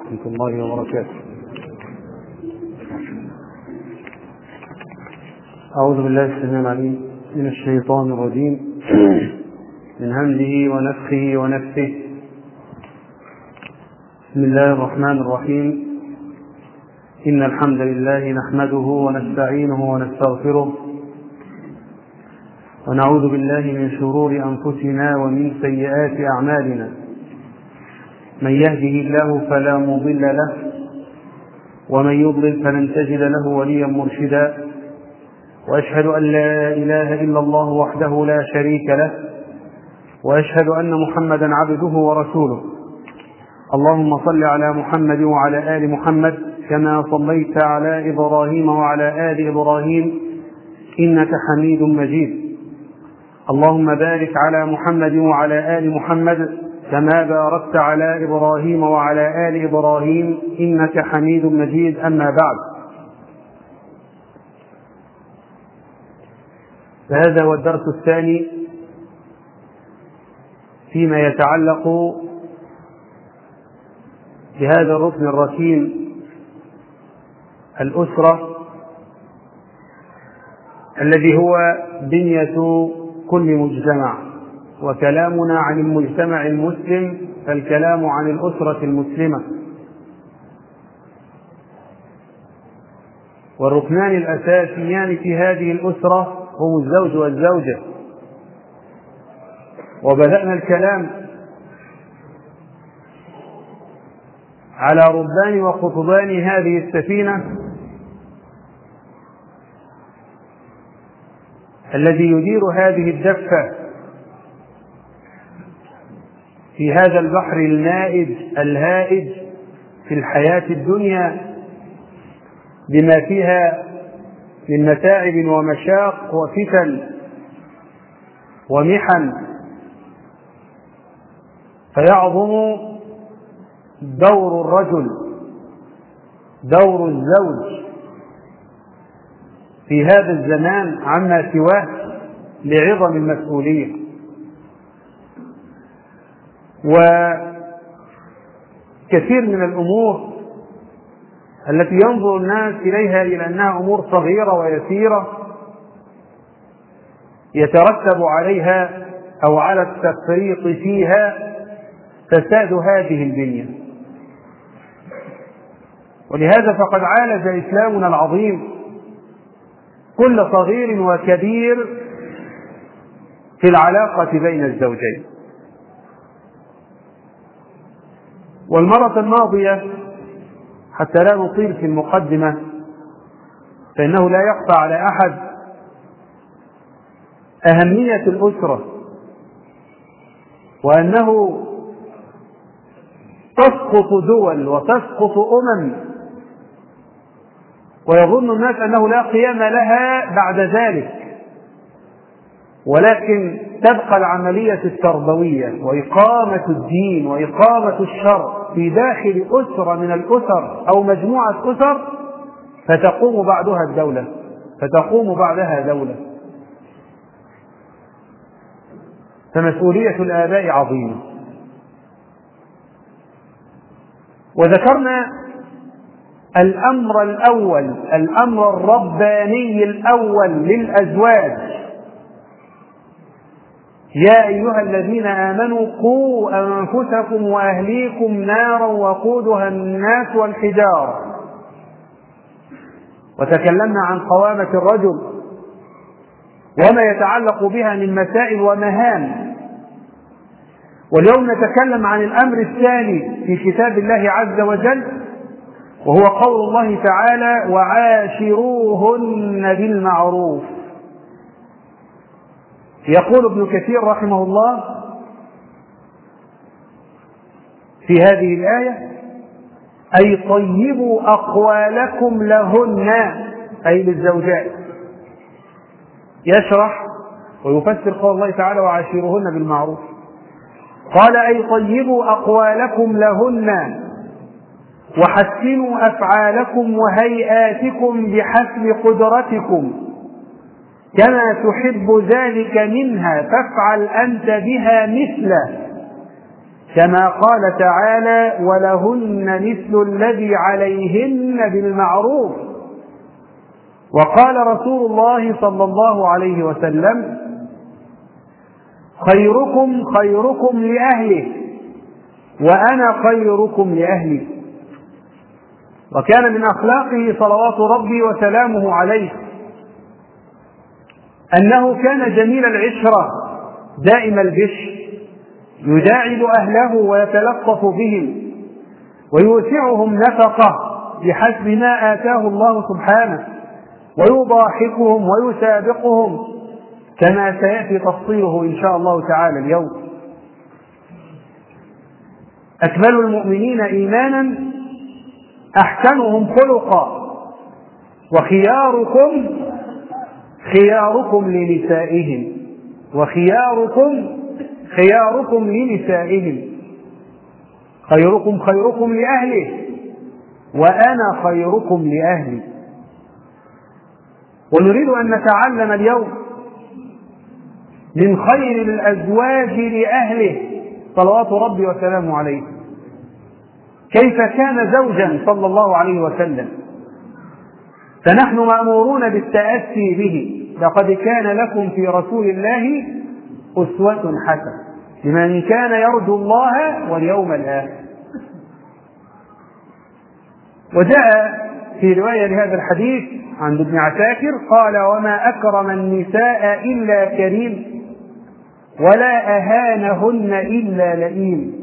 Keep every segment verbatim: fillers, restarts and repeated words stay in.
ورحمة الله وبركاته. أعوذ بالله السميع العليم من الشيطان الرجيم من همزه ونفخه ونفثه. بسم الله الرحمن الرحيم. إن الحمد لله نحمده ونستعينه ونستغفره ونعوذ بالله من شرور أنفسنا ومن سيئات أعمالنا. من يهده الله فلا مضل له ومن يضلل فلن تجد له وليا مرشدا، وأشهد أن لا إله إلا الله وحده لا شريك له، وأشهد أن محمدا عبده ورسوله. اللهم صل على محمد وعلى آل محمد كما صليت على إبراهيم وعلى آل إبراهيم إنك حميد مجيد. اللهم بارك على محمد وعلى آل محمد كما باركت على إبراهيم وعلى آل إبراهيم إنك حميد مجيد. أما بعد، فهذا هو الدرس الثاني فيما يتعلق بهذا الركن الركين، الأسرة، الذي هو بنية كل مجتمع. وكلامنا عن المجتمع المسلم فالكلام عن الأسرة المسلمة. والركنان الأساسيان في هذه الأسرة هم الزوج والزوجة. وبدأنا الكلام على ربان وقطبان هذه السفينة الذي يدير هذه الدفة في هذا البحر المائج الهائج في الحياة الدنيا بما فيها من متاعب ومشاق وفتن ومحن. فيعظم دور الرجل، دور الزوج في هذا الزمان عما سواه لعظم المسؤولية. وكثير من الأمور التي ينظر الناس إليها إلى أنها أمور صغيرة ويسيرة يترتب عليها أو على التفريط فيها فساد هذه البنية. ولهذا فقد عالج إسلامنا العظيم كل صغير وكبير في العلاقة بين الزوجين. والمرة الماضية، حتى لا نطيل في المقدمة، فإنه لا يخفى على أحد أهمية الأسرة، وأنه تسقط دول وتسقط أمم ويظن الناس أنه لا قيام لها بعد ذلك، ولكن تبقى العملية التربوية وإقامة الدين وإقامة الشرع في داخل أسرة من الأسر أو مجموعة أسر، فتقوم بعدها الدولة، فتقوم بعدها دولة. فمسؤولية الآباء عظيمة. وذكرنا الأمر الأول، الأمر الرباني الأول للأزواج: يا أيها الذين آمنوا قوا أنفسكم وأهليكم نارا وقودها الناس والحجارة. وتكلمنا عن قوامة الرجل وما يتعلق بها من مسائل ومهام. واليوم نتكلم عن الأمر الثاني في كتاب الله عز وجل، وهو قول الله تعالى: وعاشروهن بالمعروف. يقول ابن كثير رحمه الله في هذه الآية: أي طيبوا أقوالكم لهن، أي للزوجات. يشرح ويفسر قول الله تعالى: وعاشروهن بالمعروف. قال: أي طيبوا أقوالكم لهن وحسنوا أفعالكم وهيئاتكم بحسب قدرتكم، كما تحب ذلك منها فافعل أنت بها مثله، كما قال تعالى: ولهن مثل الذي عليهن بالمعروف. وقال رسول الله صلى الله عليه وسلم: خيركم خيركم لأهله وأنا خيركم لأهلي. وكان من أخلاقه صلوات ربي وسلامه عليه أنه كان جميل العشرة دائم البشر، يداعب أهله ويتلطف بهم ويوسعهم نفقة بحسب ما آتاه الله سبحانه، ويضاحكهم ويسابقهم كما سيأتي تفصيله إن شاء الله تعالى اليوم. أكمل المؤمنين إيمانا أحسنهم خلقا، وخياركم خياركم لنسائهم وخياركم خياركم لنسائهم. خيركم خيركم لأهله وأنا خيركم لأهلي. ونريد أن نتعلم اليوم من خير الأزواج لأهله صلوات ربي وسلامه عليه، كيف كان زوجا صلى الله عليه وسلم. فنحن مأمورون بالتأسي به. لقد كان لكم في رسول الله أسوة حسنة لمن كان يرجو الله واليوم الآخر. وجاء في رواية لهذا الحديث عند ابن عساكر قال: وما أكرم النساء إلا كريم ولا أهانهن إلا لئيم.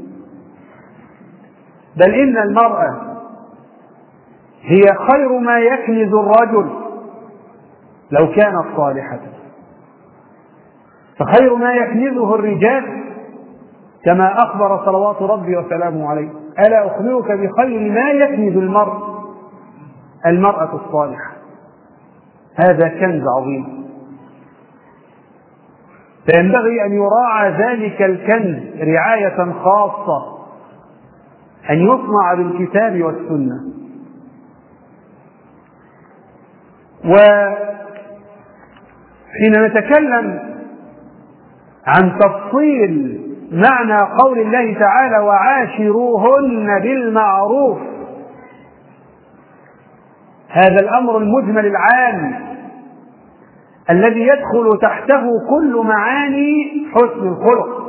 بل إن المرأة هي خير ما يكنز الرجل لو كانت صالحة، فخير ما يكنزه الرجال كما أخبر صلوات ربي وسلامه عليه: ألا أخبرك بخير ما يكنز المرء المرأة الصالحة. هذا كنز عظيم، فينبغي أن يراعى ذلك الكنز رعاية خاصة، أن يصنع بالكتاب والسنة. وحين نتكلم عن تفصيل معنى قول الله تعالى: وعاشروهن بالمعروف، هذا الأمر المجمل العام الذي يدخل تحته كل معاني حسن الخلق.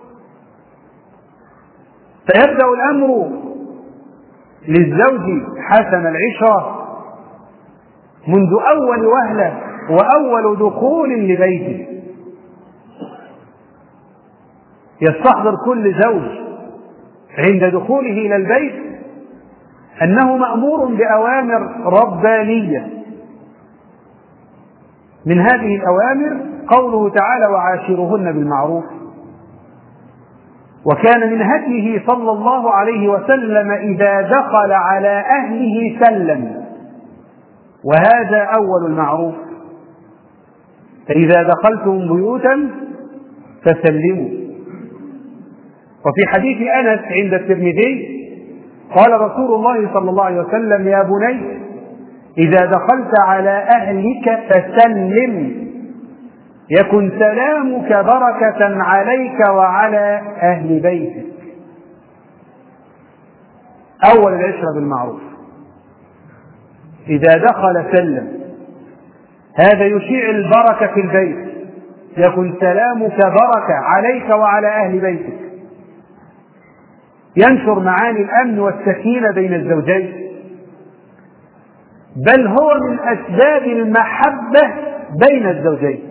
فيبدأ الأمر للزوج حسن العشرة منذ أول وهلة وأول دخول لبيته. يستحضر كل زوج عند دخوله إلى البيت أنه مأمور بأوامر ربانية. من هذه الأوامر قوله تعالى: وعاشروهن بالمعروف. وكان من هديه صلى الله عليه وسلم إذا دخل على أهله سلم، وهذا أول المعروف. فإذا دخلتم بيوتا فسلموا. وفي حديث أنس عند الترمذي قال رسول الله صلى الله عليه وسلم: يا بني إذا دخلت على أهلك فسلم يكن سلامك بركة عليك وعلى أهل بيتك. أول العشرة بالمعروف، إذا دخل سلم، هذا يشيع البركة في البيت. يكن سلامك بركة عليك وعلى أهل بيتك، ينشر معاني الأمن والسكينة بين الزوجين، بل هو من أسباب المحبة بين الزوجين.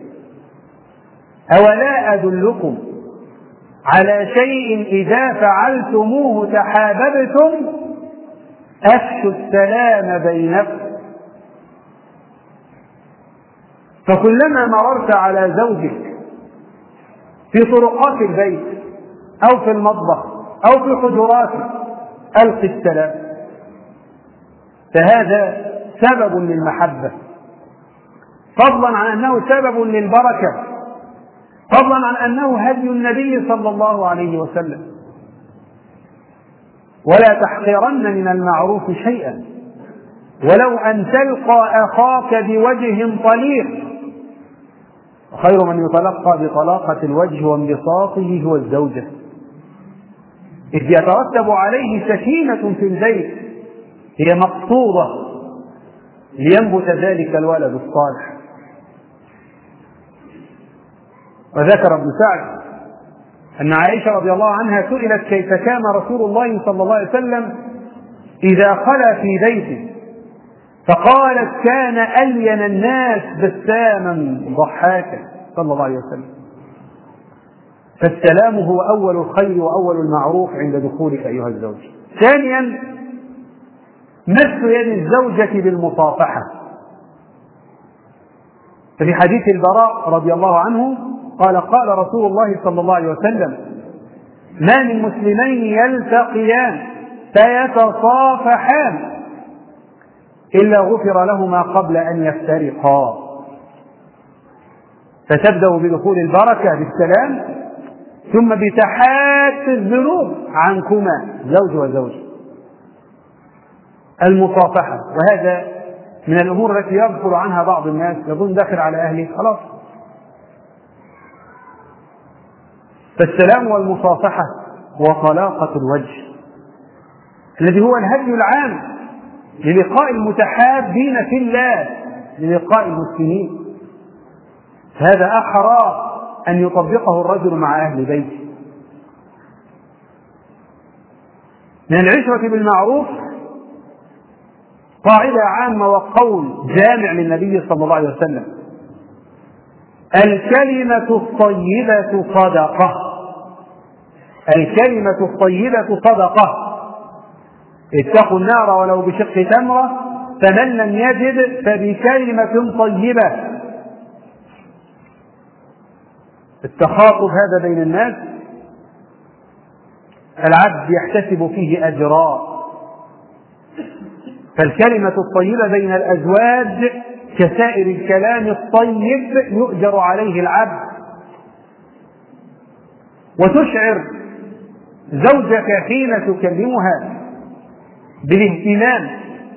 أولا أدلكم على شيء إذا فعلتموه تحاببتم أفشوا السلام بينكم. فكلما مررت على زوجك في طرقات البيت أو في المطبخ أو في حجراته ألق السلام، فهذا سبب للمحبة، فضلا عن أنه سبب للبركة، فضلا عن أنه هدي النبي صلى الله عليه وسلم. ولا تحقرن من المعروف شيئا ولو أن تلقى أخاك بوجه طليق، وخير من يتلقى بطلاقة الوجه وانبساطه هو الزوجة. إذ يترتب عليه سكينة في البيت هي مقصودة لينبت ذلك الولد الصالح. وذكر ابن سعد أن عائشة رضي الله عنها سئلت كيف كان رسول الله صلى الله عليه وسلم إذا خلا في بيته، فقالت كان ألين الناس بساما ضحاكا صلى الله عليه وسلم. فالسلام هو أول الخير وأول المعروف عند دخولك أيها الزوج. ثانيا مس يد الزوجة بالمصافحة، ففي حديث البراء رضي الله عنه قال قال رسول الله صلى الله عليه وسلم ما من مسلمين يلتقيان فيتصافحان إلا غفر لهما قبل أن يفترقا. فتبدأ بدخول البركة بالسلام، ثم بتحات الذنوب عنكما زوج وزوج. المصافحة، وهذا من الأمور التي يغفل عنها بعض الناس، يظن داخل على أهله خلاص. فالسلام والمصافحة وطلاقة الوجه الذي هو الهدي العام للقاء المتحابين في الله، للقاء المسلمين، هذا أحرى أن يطبقه الرجل مع أهل بيته. من العشرة بالمعروف قاعدة عامة وقول جامع للنبي صلى الله عليه وسلم: الكلمة الطيبة صدقة. الكلمة الطيبة صدقة. اتقوا النار ولو بشق تمرة، فمن لم يجد فبكلمة طيبة. التخاطب هذا بين الناس العبد يحتسب فيه أجرا، فالكلمة الطيبة بين الأزواج كسائر الكلام الطيب يؤجر عليه العبد. وتشعر زوجك حين تكلمها بالاهتمام،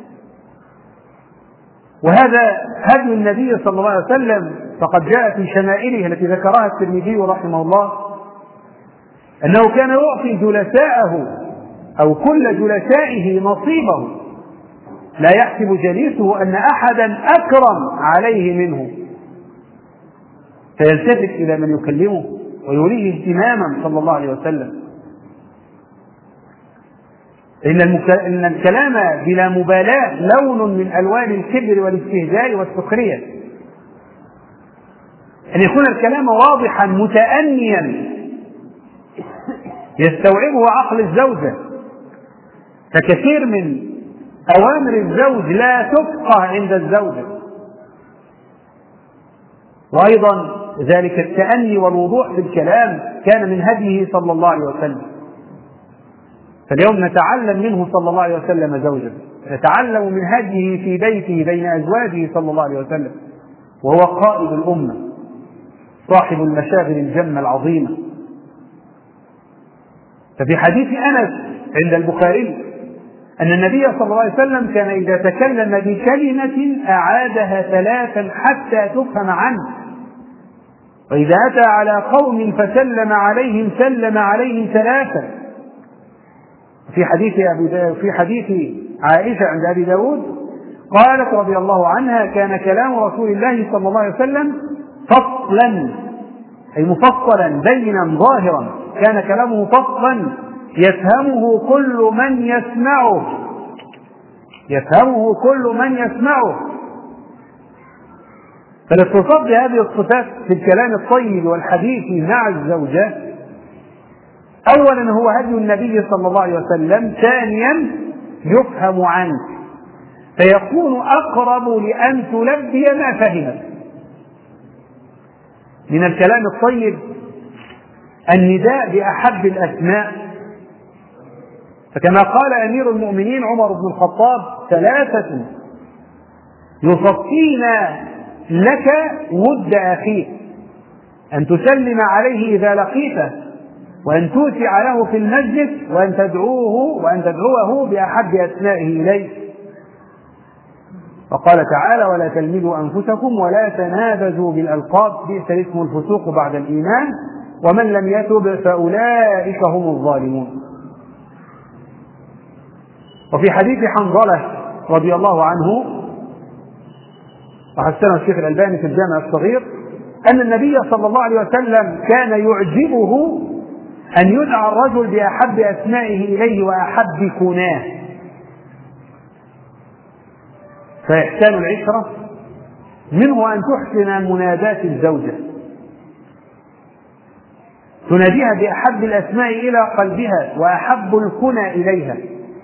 وهذا هدي النبي صلى الله عليه وسلم، فقد جاء في شمائله التي ذكرها الترمذي رحمه الله أنه كان يعطي جلساءه أو كل جلسائه نصيبه، لا يحسب جليسه أن أحدا أكرم عليه منه، فيلتفت إلى من يكلمه ويوليه اهتماما صلى الله عليه وسلم. إن الكلام بلا مبالاة لون من ألوان الكبر والاستهزاء والسخرية. أن يكون الكلام واضحا متأنيا يستوعبه عقل الزوجة، فكثير من أوامر الزوج لا تفقه عند الزوجة. وأيضا ذلك التأني والوضوح في الكلام كان من هديه صلى الله عليه وسلم. فاليوم نتعلم منه صلى الله عليه وسلم زوجه، نتعلم من هديه في بيته بين أزواجه صلى الله عليه وسلم، وهو قائد الأمة صاحب المشاغل الجمة العظيمة. ففي حديث أنس عند البخاري أن النبي صلى الله عليه وسلم كان إذا تكلم بكلمة أعادها ثلاثا حتى تفهم عنه، وإذا أتى على قوم فسلم عليهم سلم عليهم ثلاثا. في حديث أبي في حديث عائشة عند أبي داود قالت رضي الله عنها: كان كلام رسول الله صلى الله عليه وسلم فصلا، أي مفصلا بينا ظاهرا، كان كلامه فصلا يفهمه كل من يسمعه، يفهمه كل من يسمعه. فالاتصاف بهذه الصفات في الكلام الطيب والحديث مع الزوجة أولا هو هدي النبي صلى الله عليه وسلم، ثانيا يفهم عنك فيكون أقرب لأن تلبي ما فهمت. من الكلام الطيب النداء بأحب الأسماء، فكما قال أمير المؤمنين عمر بن الخطاب: ثلاثة يصفين لك ود أخيك، أن تسلم عليه إذا لقيته، وأن توسع له في المسجد، وأن تدعوه وأن تدعوه بأحب أسمائه إليك. وقال تعالى: ولا تلمزوا أنفسكم ولا تنابزوا بالألقاب بئس الاسم الفسوق بعد الإيمان ومن لم يتب فأولئك هم الظالمون. وفي حديث حنظلة رضي الله عنه وحسنه الشيخ الألباني في الجامع الصغير أن النبي صلى الله عليه وسلم كان يعجبه أن يدعى الرجل بأحب أسمائه إليه وأحب كناه. فإحسان العشرة منه أن تحسن منادات الزوجة، تناديها بأحب الأسماء إلى قلبها وأحب الكنى إليها.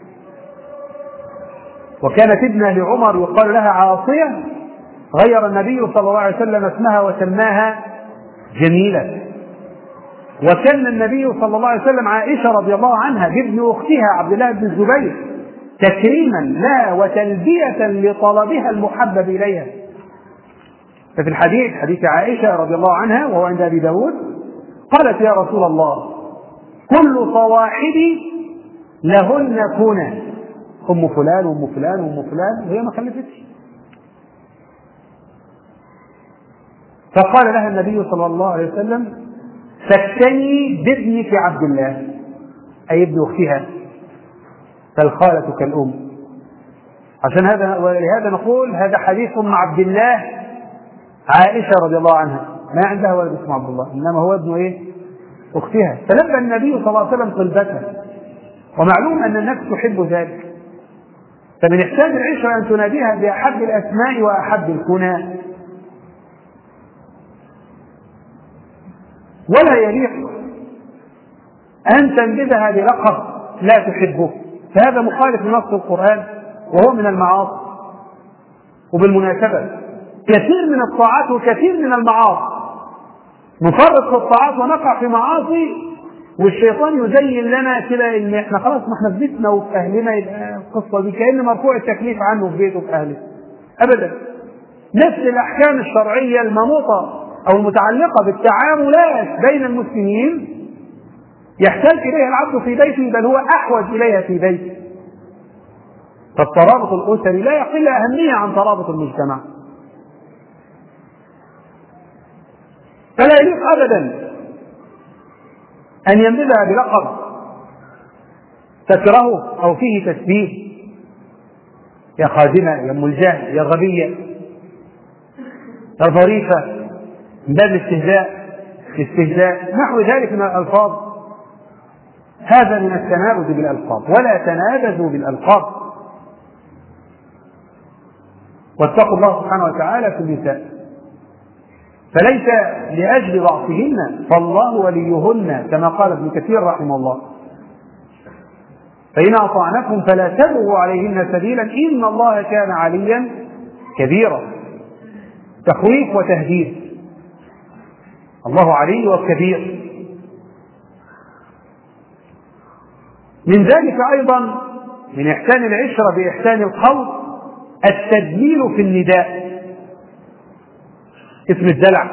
وكانت ابنة لعمر يقال لها عاصية، غير النبي صلى الله عليه وسلم اسمها وسماها جميلة. وكان النبي صلى الله عليه وسلم عائشة رضي الله عنها بابن أختها عبد الله بن الزبير تكريما لها وتلبية لطلبها المحبب إليها. ففي الحديث حديث عائشة رضي الله عنها وهو عند أبي داود قالت يا رسول الله كل صواحبي لهن كنى، أم فلان وأم فلان وأم فلان، وهي ما خلفتش. فقال لها النبي صلى الله عليه وسلم فاكتني بابنك عبد الله، أي ابن أختها، فالخالة كالأم. عشان هذا ولهذا نقول هذا حديث مع عبد الله عائشة رضي الله عنها، ما عندها ولد اسمه عبد الله، إنما هو ابن إيه؟ أختها. فلبى النبي صلى الله عليه وسلم طلبتها، ومعلوم أن النفس تحب ذلك. فمن إحسان العشرة أن تناديها بأحب الأسماء وأحب الكنى. ولا يليق أن تنبذها بلقب لا تحبه، فهذا مخالف لنص القرآن وهو من المعاصي. وبالمناسبة كثير من الطاعات وكثير من المعاصي نفرط في الطاعات ونقع في معاصي، والشيطان يزين لنا كده ان احنا خلاص ما احنا في بيتنا وفي اهلنا، يبقى القصه دي كأن مرفوع التكليف عنه في بيته وفي اهله. ابدا، نفس الاحكام الشرعيه المنوطه او المتعلقه بالتعاملات بين المسلمين يحتاج اليها العبد في بيته، بل هو احوج اليها في بيته. فالترابط الاسري لا يقل اهميه عن ترابط المجتمع. فلا يليق ابدا ان ينبذها بلقب تكرهه او فيه تشبيه، يا خادمه، يا ام الجهل، يا غبيه، يا ظريفه، من باب الاستهزاء الاستهزاء نحو ذلك من الالفاظ. هذا من التنابذ بالالقاب، ولا تنابذوا بالالقاب. واتقوا الله سبحانه وتعالى في النساء، فليس لأجل ضعفهن فالله وليهن، كما قال ابن كثير رحمه الله: فإن أطعنكم فلا تبغوا عليهن سبيلا إن الله كان عليا كبيرا. تخويف وتهديد، الله علي وكبير. من ذلك أيضا من إحسان العشرة بإحسان القول التدليل في النداء، اسم الدلع.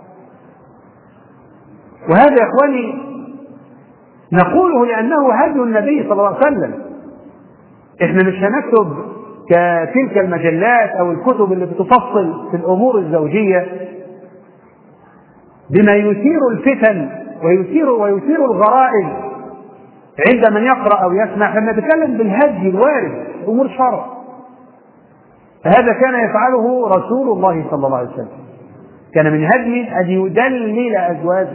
وهذا يا إخواني نقوله لأنه هدي النبي صلى الله عليه وسلم. إحنا مش هنكتب كتلك المجلات أو الكتب اللي بتفصل في الأمور الزوجية بما يثير الفتن ويثير ويثير الغرائز عند من يقرأ أو يسمع. احنا نتكلم بالهدي الوارد أمور شرع، فهذا كان يفعله رسول الله صلى الله عليه وسلم. كان من هديه أن يدلل أزواجه،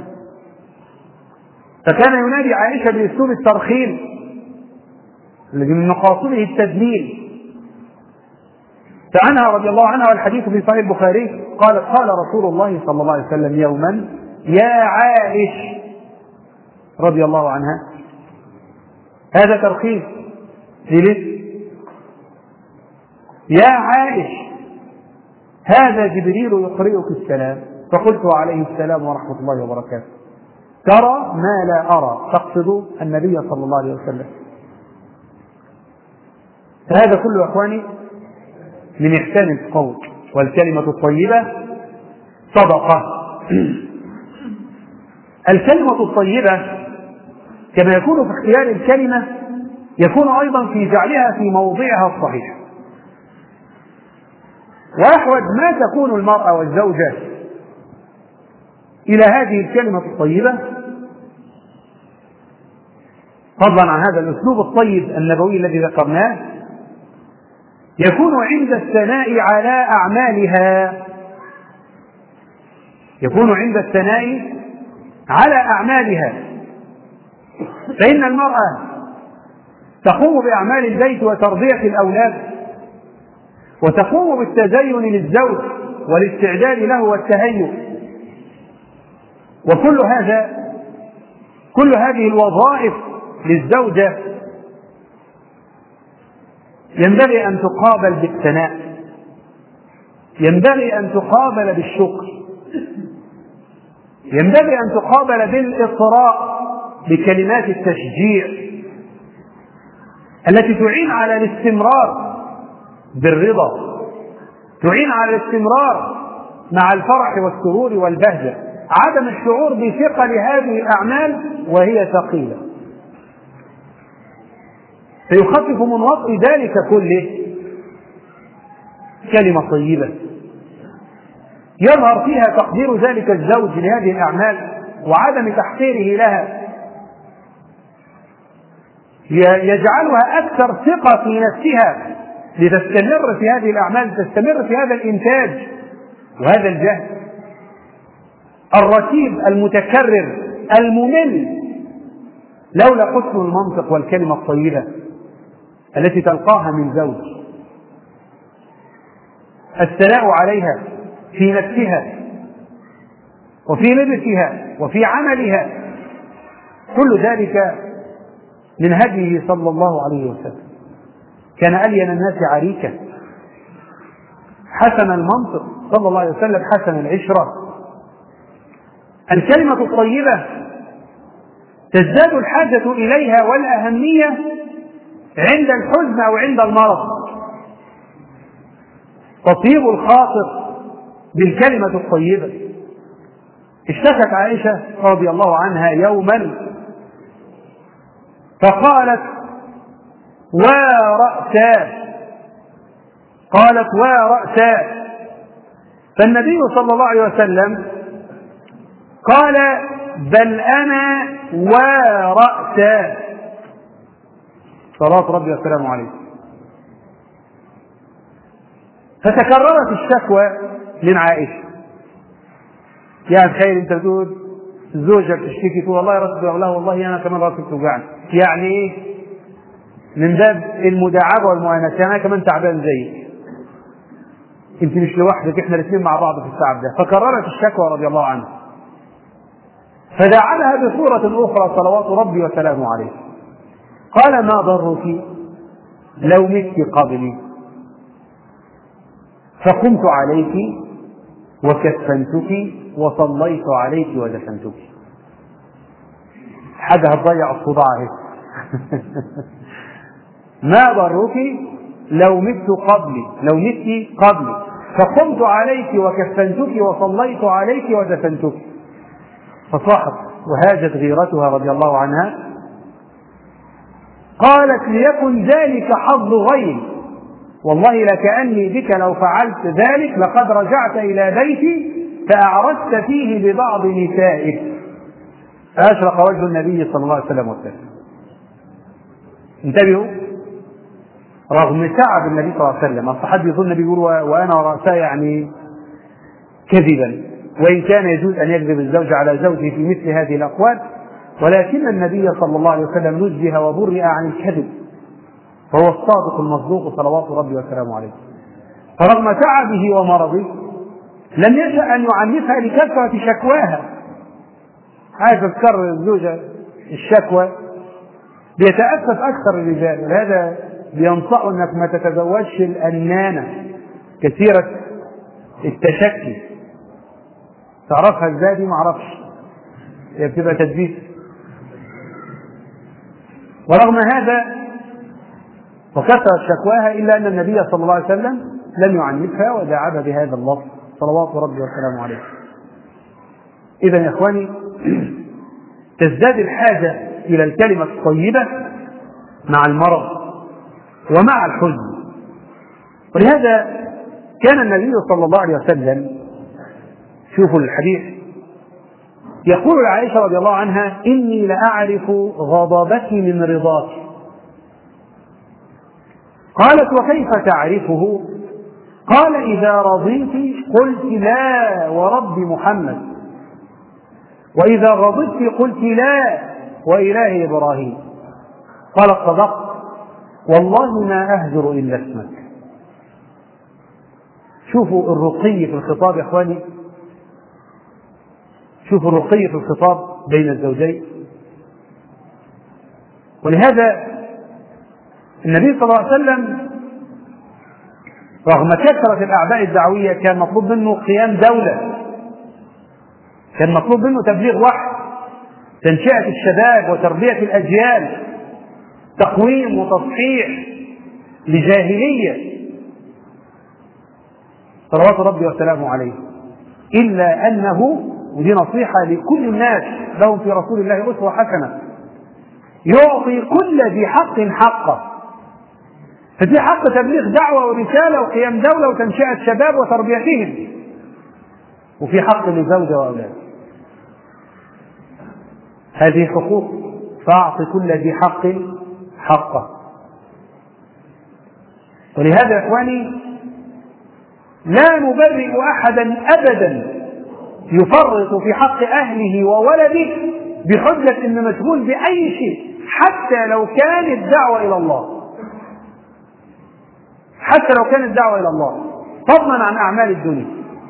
فكان ينادي عائشة بأسلوب الترخيم الذي من مقاصده التدليل. فعنها رضي الله عنها، والحديث في صحيح البخاري، قالت: قال رسول الله صلى الله عليه وسلم يوما: يا عائش رضي الله عنها. هذا ترخيم لمثل: يا عائش هذا جبريل يقرئك السلام. فقلت: وعليه السلام ورحمة الله وبركاته. ترى ما لا أرى، تقصد النبي صلى الله عليه وسلم. فهذا كله أخواني من إحسان القول. والكلمة الطيبة صدقة. الكلمة الطيبة كما يكون في اختيار الكلمة يكون أيضا في جعلها في موضعها الصحيح. وأحوج ما تكون المرأة والزوجة إلى هذه الكلمة الطيبة فضلا عن هذا الأسلوب الطيب النبوي الذي ذكرناه، يكون عند الثناء على أعمالها، يكون عند الثناء على أعمالها. فإن المرأة تقوم بأعمال البيت وتربية الأولاد، وتقوم بالتزين للزوج والاستعداد له والتهيؤ، وكل هذا كل هذه الوظائف للزوجة ينبغي أن تقابل بالثناء، ينبغي أن تقابل بالشكر، ينبغي أن تقابل بالإطراء بكلمات التشجيع التي تعين على الاستمرار بالرضا، تعين على الاستمرار مع الفرح والسرور والبهجة، عدم الشعور بثقل هذه الأعمال وهي ثقيلة. فيخفف من وطء ذلك كله كلمة طيبة يظهر فيها تقدير ذلك الزوج لهذه الأعمال وعدم تحقيره لها، يجعلها أكثر ثقة في نفسها لتستمر في هذه الأعمال، تستمر في هذا الإنتاج وهذا الجهد الرتيب المتكرر الممل، لولا حسن المنطق والكلمة الطيبة التي تلقاها من زوج، الثناء عليها في نفسها وفي لبسها وفي عملها، كل ذلك من هديه صلى الله عليه وسلم. كان ألين الناس عريكة، حسن المنطق صلى الله عليه وسلم، حسن العشرة. الكلمة الطيبة تزداد الحاجة إليها والأهمية عند الحزن أو عند المرض. تطيب الخاطر بالكلمة الطيبة. اشتكت عائشة رضي الله عنها يوما فقالت ورأسا، قالت ورأسا، فالنبي صلى الله عليه وسلم قال بل أنا ورأسا، صلاة ربي والسلام عليه. فتكررت الشكوى من عائشة. يعني تخيل انت تقول الزوجة بتشتكي تقول والله راسي توجعني، والله انا كمان راسي توجعني، يعني ايه؟ من باب المداعبة والمؤانسة، انا كمان تعبان زيك، انت مش لوحدك، احنا الاثنين مع بعض في التعب ده. فكررت الشكوى رضي الله عنها، فداعبها بصورة اخرى صلوات ربي وسلامه عليه، قال ما ضرك لو مت قبلي فقمت عليك وكفنتك وصليت عليك ودفنتك. حاجة هتضيع الصداع اهي. ما ضرك لو مت قبلي لو مت قبلي فقمت عليك وكفنتك وصليت عليك ودفنتك. فصاحت وهاجت غيرتها رضي الله عنها، قالت ليكن ذلك حظ غيري، والله لكأني بك لو فعلت ذلك لقد رجعت إلى بيتي فأعرضت فيه ببعض نسائك. فأشرق وجه النبي صلى الله عليه وسلم وسلم. انتبهوا، رغم تعب النبي صلى الله عليه وسلم، الصحابي يظن النبي يقول وأنا ورأساه يعني كذبا، وإن كان يجوز أن يكذب الزوج على زوجه في مثل هذه الأقوال، ولكن النبي صلى الله عليه وسلم نزه وبرئ عن الكذب، فهو الصادق المصدوق صلوات ربي وسلامه عليه. فرغم تعبه ومرضه لم يشأ أن يعنفها لكثرة شكواها. عايز تكرر الزوجة الشكوى بيتأسف أكثر الرجال، ولهذا بينصح أنك ما تتزوجش الأنانة كثيرة التشكي. تعرفها ازاي دي؟ معرفش، هي بتبقى تدبيس. ورغم هذا وكثرت شكواها إلا أن النبي صلى الله عليه وسلم لم يعنفها وداعبها بهذا اللفظ صلوات ربي وسلامه عليه. إذا يا إخواني تزداد الحاجة إلى الكلمة الطيبة مع المرض ومع الحزن. ولهذا كان النبي صلى الله عليه وسلم، شوفوا الحديث، يقول لعائشة رضي الله عنها: إني لأعرف غضبك من رضاك. قالت: وكيف تعرفه؟ قال: إذا رضيت قلت لا ورب محمد، وإذا غضبت قلت لا وإله إبراهيم. قالت: صدقت والله ما أهجر إلا اسمك. شوفوا الرقي في الخطاب يا إخواني، شوفوا الرقي في الخطاب بين الزوجين. ولهذا النبي صلى الله عليه وسلم رغم كثرة الأعباء الدعوية كان مطلوب منه قيام دولة، كان مطلوب منه تبليغ وحي، تنشئة الشباب وتربية الأجيال، تقويم وتصحيح لجاهلية صلوات ربي وسلامه عليه. إلا أنه، ودي نصيحة لكل الناس لهم في رسول الله أسوة حسنة، يعطي كل ذي حق حقه. ففي حق تبليغ دعوة ورسالة وقيام دولة وتنشئة شباب وتربيتهم، وفي حق لزوجة وأولاد. هذه حقوق، فأعطي كل ذي حق حقه. ولهذا يا إخواني لا نبرئ أحدا أبدا يفرط في حق أهله وولده بحجة إنه مشغول بأي شيء، حتى لو كان الدعوة إلى الله، حتى لو كان الدعوة إلى الله، فضلا عن أعمال الدنيا.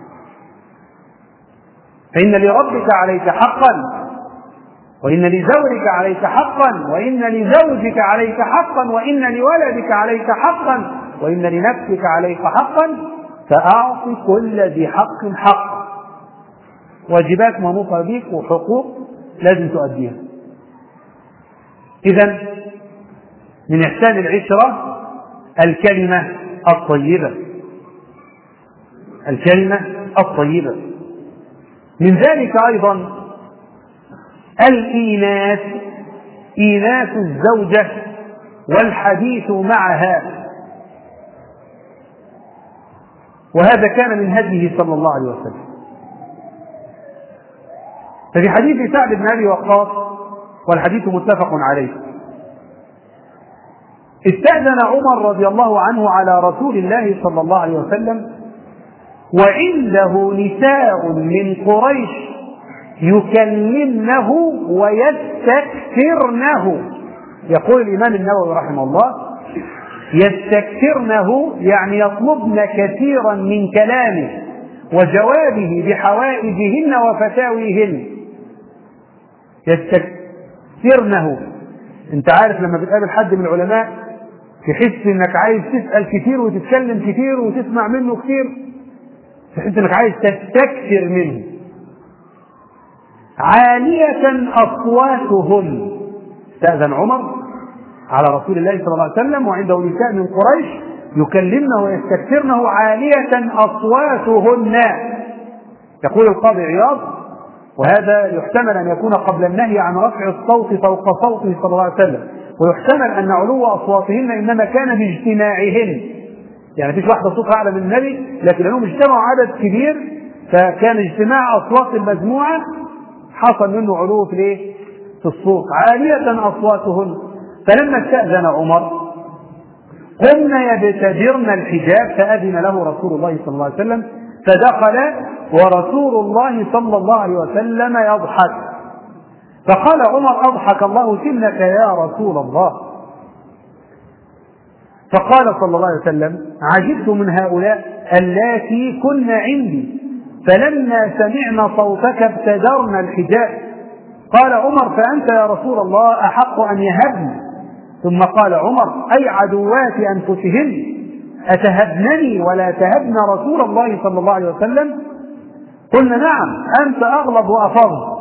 فإن لربك عليك حقا، وإن لزوجك عليك حقا، وإن لزوجك عليك حقا، وإن لولدك عليك حقا، وإن لنفسك عليك حقا، فأعطي كل ذي حق حق. واجبات منوطة بك وحقوق لازم تؤديها. إذن من إحسان العشرة الكلمة الطيبة، الكلمة الطيبة. من ذلك أيضا الإيناس، إيناس الزوجة والحديث معها، وهذا كان من هديه صلى الله عليه وسلم. ففي حديث سعد بن أبي وقاص، والحديث متفق عليه، استأذن عمر رضي الله عنه على رسول الله صلى الله عليه وسلم وعنده نساء من قريش يكلمنه ويستكثرنه. يقول الإمام النووي رحمه الله: يستكثرنه يعني يطلبن كثيرا من كلامه وجوابه بحوائجهن وفتاويهن. يستكثرنه، انت عارف لما بتقابل حد من العلماء تحس انك عايز تسأل كتير وتتكلم كتير وتسمع منه كتير، تحس انك عايز تستكثر منه. عالية أصواتهن، استأذن عمر على رسول الله صلى الله عليه وسلم وعنده نساء من قريش يكلمنه ويستكثرنه عالية أصواتهن. يقول القاضي عياض: وهذا يحتمل أن يكون قبل النهي عن رفع الصوت فوق صوته صلى الله عليه وسلم، ويحتمل أن علو أصواتهن إنما كان باجتماعهن، يعني مفيش واحدة صوتها أعلى من النبي، لكن لأنهم اجتمعوا عدد كبير فكان اجتماع أصوات المجموعة حصل منه علو في الايه؟ في الصوت. عالية أصواتهن. فلما استأذن عمر قمنا يبتدرن الحجاب فأذن له رسول الله صلى الله عليه وسلم، فدخل ورسول الله صلى الله عليه وسلم يضحك، فقال عمر: أضحك الله سنك يا رسول الله. فقال صلى الله عليه وسلم: عجبت من هؤلاء اللاتي كن عندي فلما سمعنا صوتك ابتدرنا الحجاب. قال عمر: فأنت يا رسول الله أحق أن يهبن. ثم قال عمر: أي عدوات أنفسهن، أتهبنني ولا تهبن رسول الله صلى الله عليه وسلم؟ قلنا: نعم، أنت أغلظ وأفضل.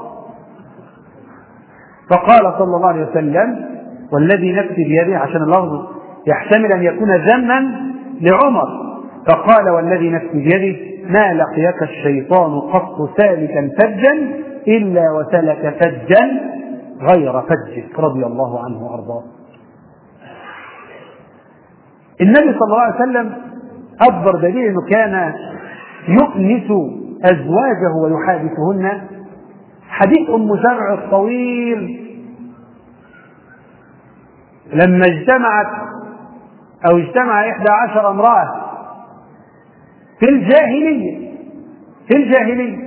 فقال صلى الله عليه وسلم: والذي نفسي بيده، عشان اللفظ يحتمل أن يكون ذما لعمر، فقال: والذي نفسي بيده ما لقيك الشيطان قط سالكا فجا إلا وسلك فجا غير فجك، رضي الله عنه وأرضاه. النبي صلى الله عليه وسلم أكبر دليل أنه كان يؤنس أزواجه ويحادثهن حديث أم زرع الطويل لما اجتمعت أو اجتمع إحدى عشر امرأة في الجاهلية في الجاهلية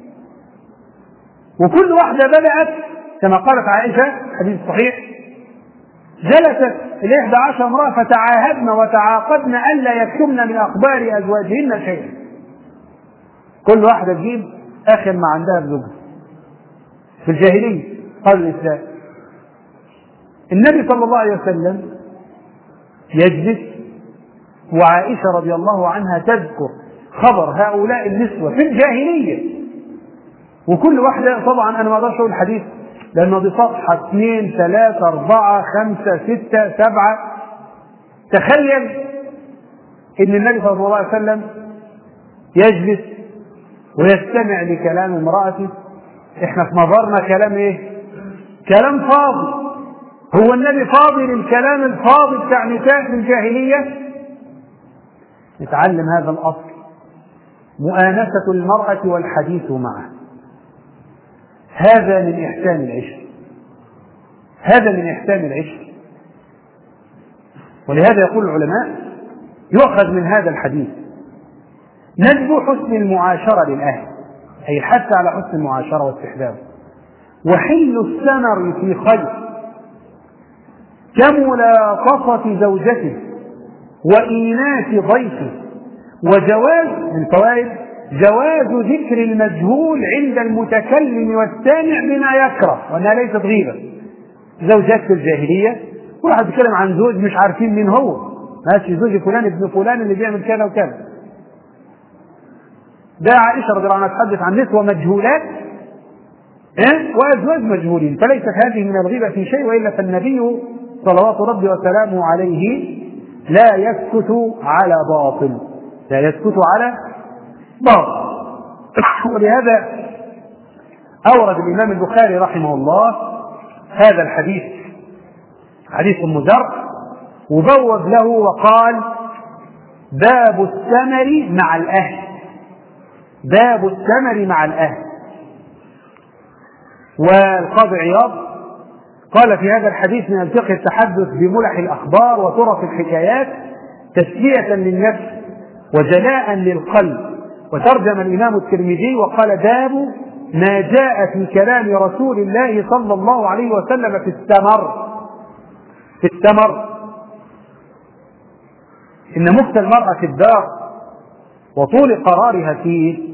وكل واحدة بدأت كما قالت عائشة حديث صحيح جلست الإحدى عشر امرأة فتعاهدن وتعاقدن ألا يكتمن من أخبار أزواجهن شيئا. كل واحدة تجيب آخر ما عندها بزوجها في الجاهلية قبل الإسلام. النبي صلى الله عليه وسلم يجلس وعائشة رضي الله عنها تذكر خبر هؤلاء النسوة في الجاهلية، وكل واحدة طبعا أنا ما أقدرش أقول الحديث لأنه دي صفحة اثنين ثلاثة أربعة خمسة ستة سبعة. تخيل إن النبي صلى الله عليه وسلم يجلس ويستمع لكلام امرأته. إحنا في نظرنا كلام إيه؟ كلام فاضي. هو النبي فاضي للكلام الفاضي بتاع نساء في الجاهلية؟ نتعلم هذا الأصل، مؤانسة المرأة والحديث معه، هذا من إحسان العشق، هذا من إحسان العشق. ولهذا يقول العلماء يؤخذ من هذا الحديث ندب حسن المعاشرة للأهل، أي الحث على حسن المعاشرة واستحبابه، وحل الثمر في خير كملاطفة زوجته وإيناس ضيفه، وجواز من فوائد جواز ذكر المجهول عند المتكلم والسامع بما يكره، وأنها ليست غيبة. زوجات في الجاهلية واحد بيتكلم عن زوج مش عارفين مين هو، ماشي زوج فلان ابن فلان اللي بيعمل كذا وكذا. ده عائشة رضي الله عنها تحدث عن نسوة مجهولات إيه؟ وأزواج مجهولين، فليست هذه من الغيبة في شيء، وإلا فالنبي صلوات ربي وسلامه عليه لا يسكت على باطل، لا يسكت على باطل. ولهذا أورد الإمام البخاري رحمه الله هذا الحديث حديث أم زرع، وبوب له وقال باب الثمر مع الأهل، باب الثمر مع الأهل. والقاضي عياض قال في هذا الحديث من الفقه التحدث بملح الأخبار وطرف الحكايات تسلية للنفس وجلاء للقلب. وترجم الإمام الترمذي وقال باب ما جاء في كلام رسول الله صلى الله عليه وسلم في الثمر، في الثمر إن مكث المرأة في الدار وطول قرارها فيه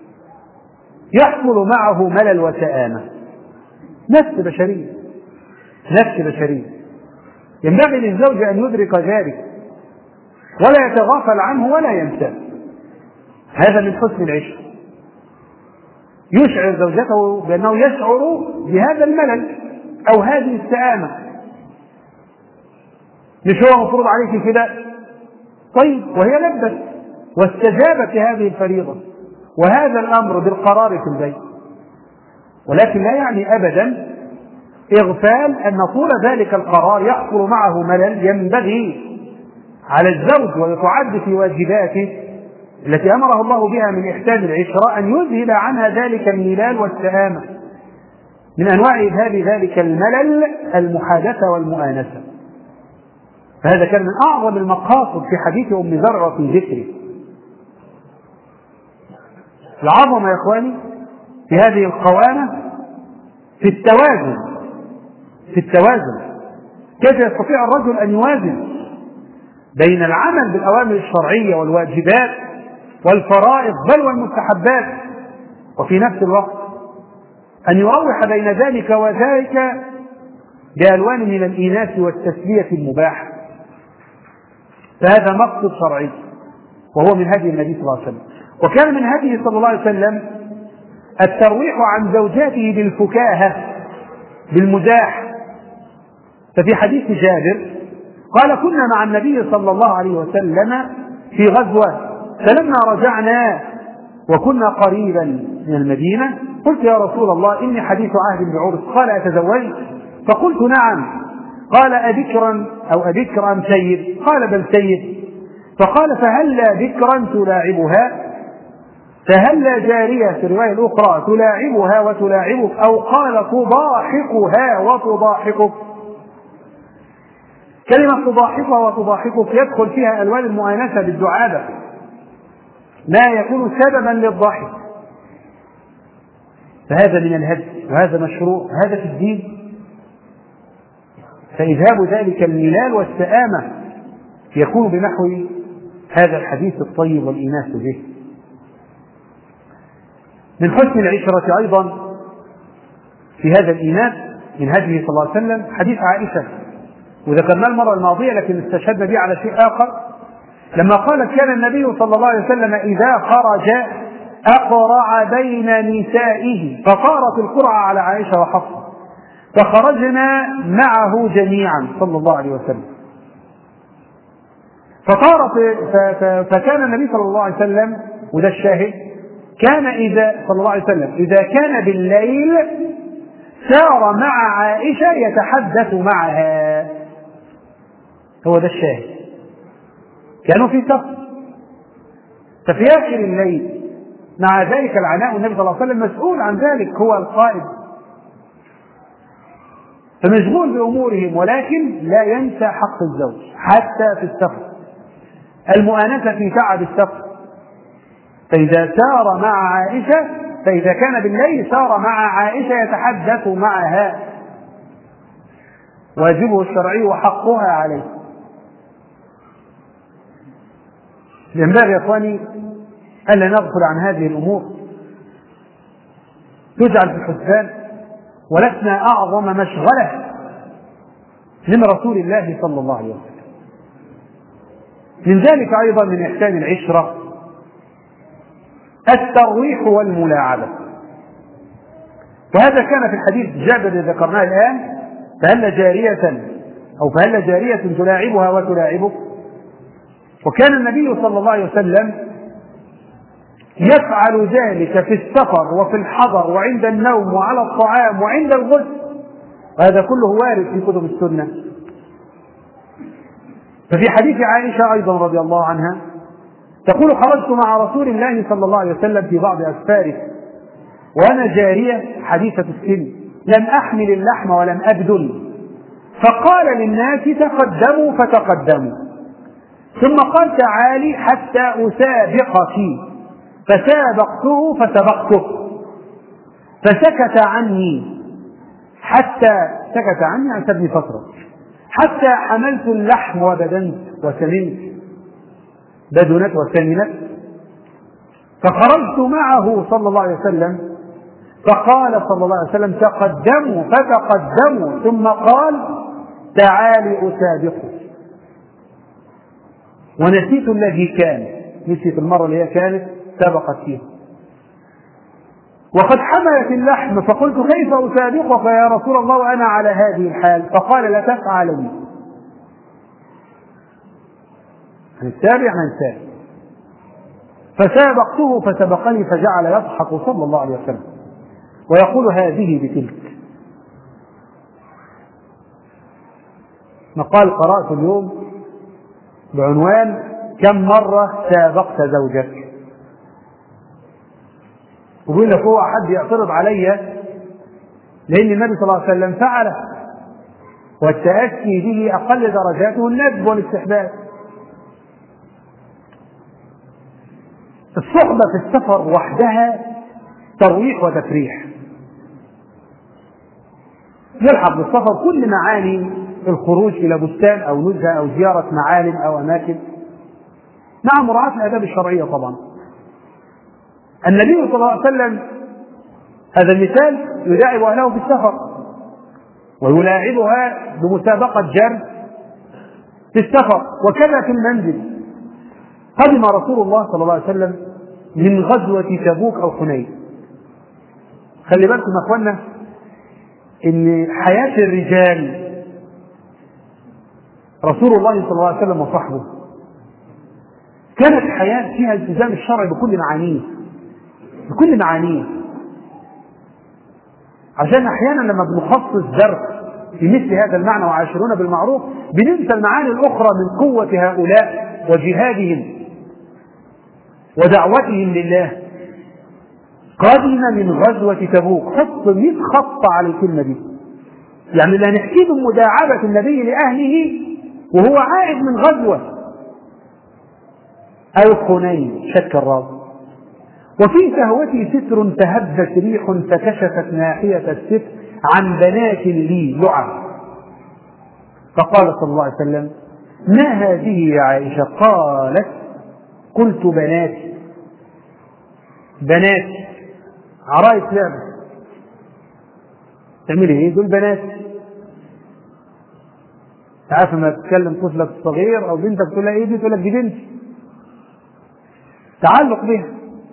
يحصل معه ملل وسآمة، نفس بشرية، نفس بشرية. ينبغي للزوج أن يدرك ذلك ولا يتغافل عنه ولا ينساه. هذا من حسن العشق، يشعر زوجته بأنه يشعر بهذا الملل أو هذه السآمة. مش هو مفروض عليك كده؟ طيب، وهي لبت واستجابت لهذه الفريضة وهذا الأمر بالقرار في البيت، ولكن لا يعني أبدا إغفال أن طول ذلك القرار يحصل معه ملل. ينبغي على الزوج ويتعد في واجباته التي أمره الله بها من إحسان العشرة أن يذهل عنها ذلك الملال والسآمة. من أنواع إذهاب ذلك الملل المحادثة والمؤانسة. فهذا كان من أعظم المقاصد في حديث أم زرع وفي ذكره. العظمة يا إخواني في هذه القوامة في التوازن، في التوازن كيف يستطيع الرجل أن يوازن بين العمل بالأوامر الشرعية والواجبات والفرائض بل والمستحبات، وفي نفس الوقت أن يروح بين ذلك وذلك بألوان من الإيناس والتسلية المباحة. فهذا مقصد شرعي وهو من هدي النبي صلى الله عليه وسلم. وكان من هديه صلى الله عليه وسلم الترويح عن زوجاته بالفكاهة بالمزاح. ففي حديث جابر قال كنا مع النبي صلى الله عليه وسلم في غزوة، فلما رجعنا وكنا قريبا من المدينة قلت يا رسول الله إني حديث عهد بعرس، قال أتزوجت؟ فقلت نعم. قال أبكرا أو أبكر أم سيد؟ قال بل سيد. فقال فهلا بكرا تلاعبها؟ فهل جارية في الرواية الأخرى تلاعبها وتلاعبك، أو قال تضاحكها وتضاحكك. كلمة تضاحكها وتضاحكك يدخل فيها ألوان المؤانسة بالدعابة، ما يكون سببا للضحك، فهذا من الهدي وهذا مشروع، هذا في الدين. فإذهاب ذلك الملال والسآمة يكون بنحو هذا الحديث الطيب والإيناس به. من حسن العشرة أيضا في هذا الإيناس من هديه صلى الله عليه وسلم حديث عائشة، وذكرناه المرة الماضية لكن استشهدنا به على شيء آخر، لما قالت كان النبي صلى الله عليه وسلم إذا خرج أقرع بين نسائه، فطارت القرعة على عائشة وحفصة فخرجنا معه جميعا صلى الله عليه وسلم. فطارت فكان النبي صلى الله عليه وسلم، وده الشاهد، كان إذا صلى الله عليه وسلم إذا كان بالليل سار مع عائشة يتحدث معها، هو ده الشاهد، كانوا في سفر، ففي آخر الليل مع ذلك العناء النبي صلى الله عليه وسلم مسؤول عن ذلك، هو القائد، فمشغول بأمورهم، ولكن لا ينسى حق الزوج حتى في السفر، المؤانسة في تعب السفر. فإذا سار مع عائشة، فإذا كان بالليل سار مع عائشة يتحدث معها، واجبه الشرعي وحقها عليه. ينبغي يا إخواني ألا نغفل عن هذه الأمور، تجعل في الحسبان، ولسنا أعظم مشغلة من رسول الله صلى الله عليه وسلم. من ذلك أيضا من إحسان العشرة الترويح والملاعبة، وهذا كان في الحديث جابر الذي ذكرناه الآن، فهل جارية أو فهل جارية تلاعبها وتلاعبك. وكان النبي صلى الله عليه وسلم يفعل ذلك في السفر وفي الحضر وعند النوم وعلى الطعام وعند الغسل، وهذا كله وارد في كتب السنة. ففي حديث عائشة أيضا رضي الله عنها تقول: خرجت مع رسول الله صلى الله عليه وسلم في بعض أسفاره وأنا جارية حديثة السن، لم أحمل اللحم ولم أبذل، فقال للناس: تقدموا فتقدموا، ثم قال: تعالي حتى أسابقك، فسابقته فسبقته، فسكت عني حتى سكت عني عن سبب فترة حتى حملت اللحم وبدنت وسمنت بدنت وسمنت، فخرجت معه صلى الله عليه وسلم فقال صلى الله عليه وسلم: تقدموا فتقدموا، ثم قال: تعالي أسابقك، ونسيت الذي كان، نسيت المرة اللي هي كانت سبقت فيها، وقد حملت اللحم، فقلت: كيف أسابقك يا رسول الله وأنا على هذه الحال؟ فقال: لا تفعلني، هنسابع هنسابع، فسابقته فسبقني، فجعل يضحك صلى الله عليه وسلم ويقول: هذه بتلك. مقال قرأت اليوم بعنوان: كم مرة سابقت زوجك؟ وبيقول لك هو حد يعترض علي لأن النبي صلى الله عليه وسلم فعله، والتأسي به أقل درجاته الندب والاستحباب. الصحبة في السفر وحدها ترويح وتفريح، يلحق بالسفر كل معاني الخروج إلى بستان أو نزهة أو زيارة معالم أو أماكن مع مراعاة الآداب الشرعية. طبعا النبي صلى الله عليه وسلم هذا المثال يلاعب أهله في السفر، ويلاعبها بمسابقة جر في السفر، وكذا في المنزل. قدم رسول الله صلى الله عليه وسلم من غزوة تبوك أو حنين. خلي بالكم يا أخوانا إن حياة الرجال رسول الله صلى الله عليه وسلم وصحبه كانت حياة فيها التزام الشرع بكل معانيه بكل معانيه عشان أحيانا لما بنخصص درس في مثل هذا المعنى وعاشرون بالمعروف بننسى المعاني الأخرى من قوة هؤلاء وجهادهم ودعوتهم لله. قدم من غزوة تبوك. حط مئة خط على الكلمة دي، يعني لا نحكي بمداعبة النبي لأهله وهو عائد من غزوة أو حنين، شك الراوي. وفي سهوتي ستر تهبت ريح فكشفت ناحية الستر عن بنات لي لعب. فقال صلى الله عليه وسلم: ما هذه يا عائشة؟ قالت: قلت بناتي. بناتي عرايس لعبة، تعملي ايه؟ دول بناتي. تعرف لما تتكلم طفلك الصغير او بنتك تقول لها ايه دي؟ تقول لك دي بنتي، تعلق بها.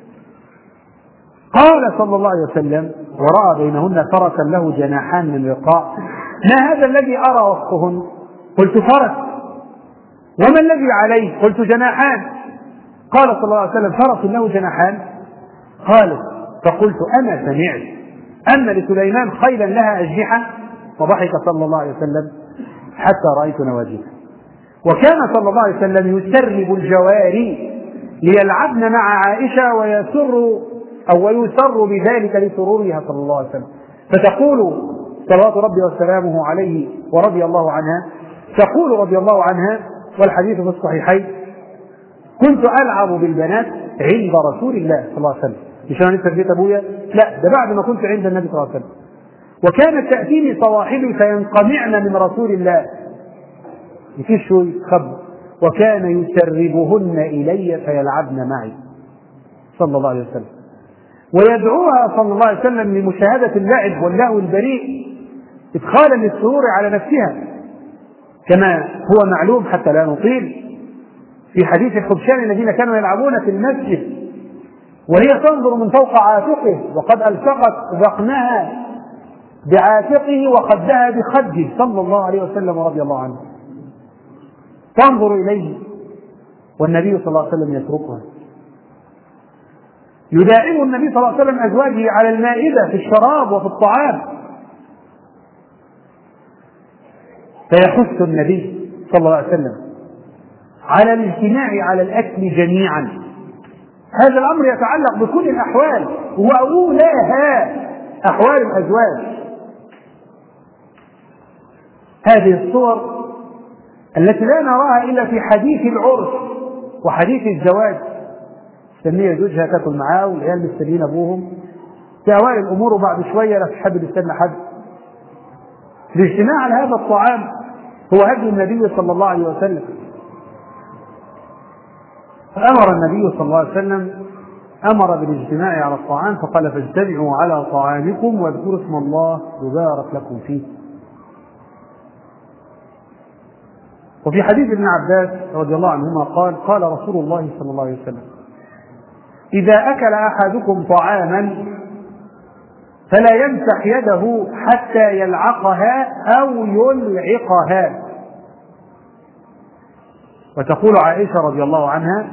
قال صلى الله عليه وسلم: ورأى بينهن فرسا له جناحان من رقاع، ما هذا الذي أرى وسطهن؟ قلت: فرس. وما الذي عليه؟ قلت: جناحان. قال صلى الله عليه وسلم: فرس له جناحان؟ قالت: فقلت: أنا سمعت أن لسليمان خيلا لها أجنحة. وضحك صلى الله عليه وسلم حتى رأيت نواجذه. وكان صلى الله عليه وسلم يسرب الجواري ليلعبن مع عائشة ويسر أو ويسر بذلك لسرورها صلى الله عليه وسلم. فتقول صلوات ربي وسلامه عليه ورضي الله عنها، تقول رضي الله عنها والحديث في الصحيحين: كنت ألعب بالبنات عند رسول الله صلى الله عليه وسلم. مش أنا لسه في بيت أبويا، لا، ده بعد ما كنت عند النبي صلى الله عليه وسلم. وكانت تأتيني صواحبي فينقمعن من رسول الله، يكشوا يتخبوا، وكان يسربهن إلي فيلعبن معي صلى الله عليه وسلم. ويدعوها صلى الله عليه وسلم لمشاهدة اللعب واللهو البريء إدخالا للسرور على نفسها، كما هو معلوم حتى لا نطيل في حديث الخبشان الذين كانوا يلعبون في المسجد وهي تنظر من فوق عاتقه وقد ألصقت ذقنها بعاتقه وخدها بخده صلى الله عليه وسلم ورضي الله عنه، تنظر إليه والنبي صلى الله عليه وسلم يتركها. يداعب النبي صلى الله عليه وسلم أزواجه على المائدة في الشراب وفي الطعام، فيحث النبي صلى الله عليه وسلم على الاجتماع على الأكل جميعا. هذا الأمر يتعلق بكل الأحوال وأولاها أحوال الأزواج. هذه الصور التي لا نراها إلا في حديث العرس وحديث الزواج، تستنيه زوجها تاكل معاه والعيال مستنيين أبوهم في أوائل الأمور، وبعد شوية لا حد بيستنى حد. الاجتماع على هذا الطعام هو هدي النبي صلى الله عليه وسلم. فأمر النبي صلى الله عليه وسلم أمر بالاجتماع على الطعام، فقال: فاجتمعوا على طعامكم واذكروا اسم الله يبارك لكم فيه. وفي حديث ابن عباس رضي الله عنهما قال: قال رسول الله صلى الله عليه وسلم: إذا أكل أحدكم طعاما فلا يمسح يده حتى يلعقها أو يلعقها. وتقول عائشة رضي الله عنها: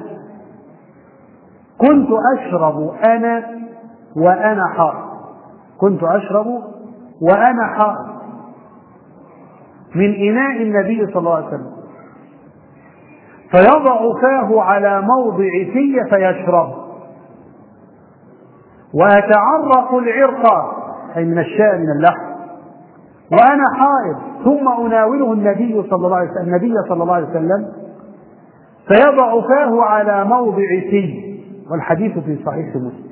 كنت أشرب أنا وأنا حائض، كنت أشرب وأنا حائض من إناء النبي صلى الله عليه وسلم، فيضع فاه على موضع في فيشرب، وأتعرق العرق أي من الشاء من اللحم وأنا حائض، ثم أناوله النبي صلى الله عليه وسلم النبي صلى الله عليه وسلم فيضع فاه على موضع في. والحديث في صحيح مسلم.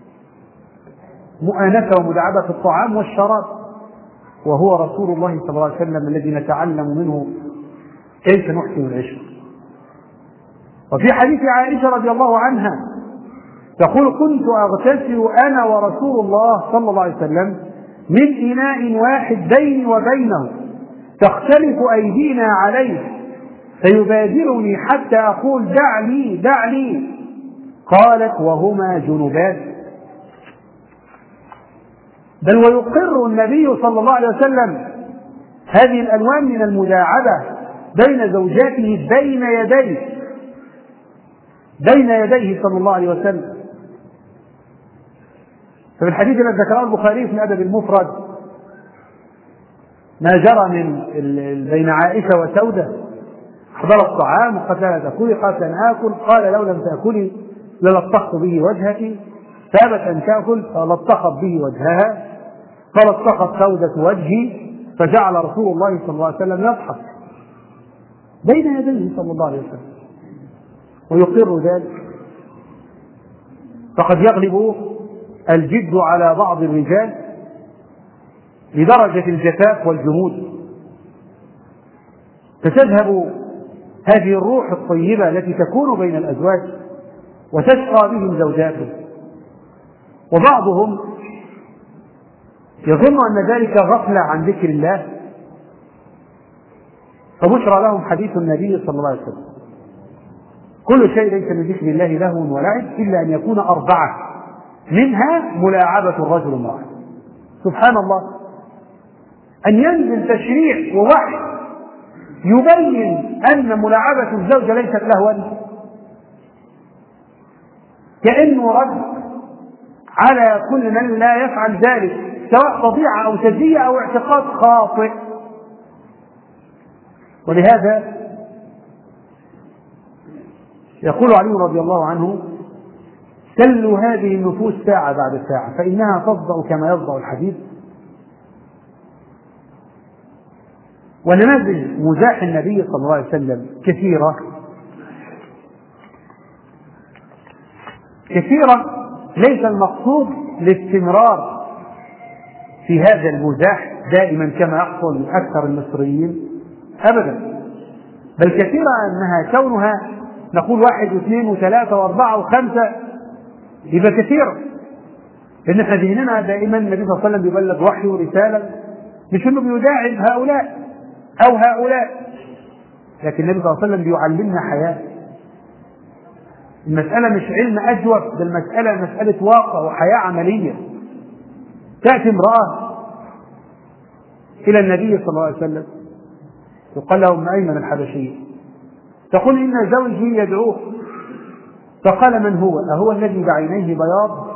مؤانسة ومداعبة الطعام والشراب، وهو رسول الله صلى الله عليه وسلم الذي نتعلم منه كيف نحسن العشق. وفي حديث عائشة رضي الله عنها تقول: كنت أغتسل أنا ورسول الله صلى الله عليه وسلم من إناء واحد بيني وبينه تختلف أيدينا عليه، فيبادرني حتى أقول: دع لي دع لي. قالت: وهما جنبان. بل ويقر النبي صلى الله عليه وسلم هذه الألوان من المداعبة بين زوجاته بين يديه بين يديه صلى الله عليه وسلم. ففي الحديث الذي ذكره البخاري في الأدب المفرد ما جرى من بين عائشة وسودة: أحضر الطعام وقالت: لا تأكلي، قالت: لن آكل، قال: لو لم تأكلي للطخت به وجهك، فابت أن تأكل فلطخت به وجهها فلطخت سودة وجهي، فجعل رسول الله صلى الله عليه وسلم يضحك بين يديه صلى الله عليه وسلم ويقر ذلك. فقد يغلب الجد على بعض الرجال لدرجة الجفاف والجمود، فتذهب هذه الروح الطيبة التي تكون بين الأزواج وتشقى بهم زوجاته. وبعضهم يظن أن ذلك غفلة عن ذكر الله، فبشرى لهم حديث النبي صلى الله عليه وسلم: كل شيء ليس من ذكر الله لهو ولعب إلا أن يكون أربعة، منها ملاعبة الرجل امرأة. سبحان الله، أن ينزل تشريع ووحي يبين أن ملاعبة الزوجة ليست لهوا، كأنه رد على كل من لا يفعل ذلك، سواء طبيعة أو سجية أو اعتقاد خاطئ. ولهذا يقول علي رضي الله عنه: سلوا هذه النفوس ساعة بعد ساعة فإنها تصدأ كما يصدأ الحديد. ونماذج مزاح النبي صلى الله عليه وسلم كثيرة كثيرة، ليس المقصود الاستمرار في هذا المزاح دائما كما يحصل أكثر المصريين أبدا، بل كثيرة أنها كونها نقول واحد واثنين وثلاثة وأربعة وخمسة يبقى كثيرة، لأن احنا ذهننا دائما النبي صلى الله عليه وسلم بيبلغ وحي ورسالة، مش انه بيداعب هؤلاء أو هؤلاء، لكن النبي صلى الله عليه وسلم بيعلمنا حياة. المسألة مش علم أجوف، ده المسألة مسألة واقع وحياة عملية. تأتي امرأة إلى النبي صلى الله عليه وسلم يقال له أم أيمن الحبشية، تقول: إن زوجي يدعوه. فقال: من هو؟ أهو الذي بعينيه بياض؟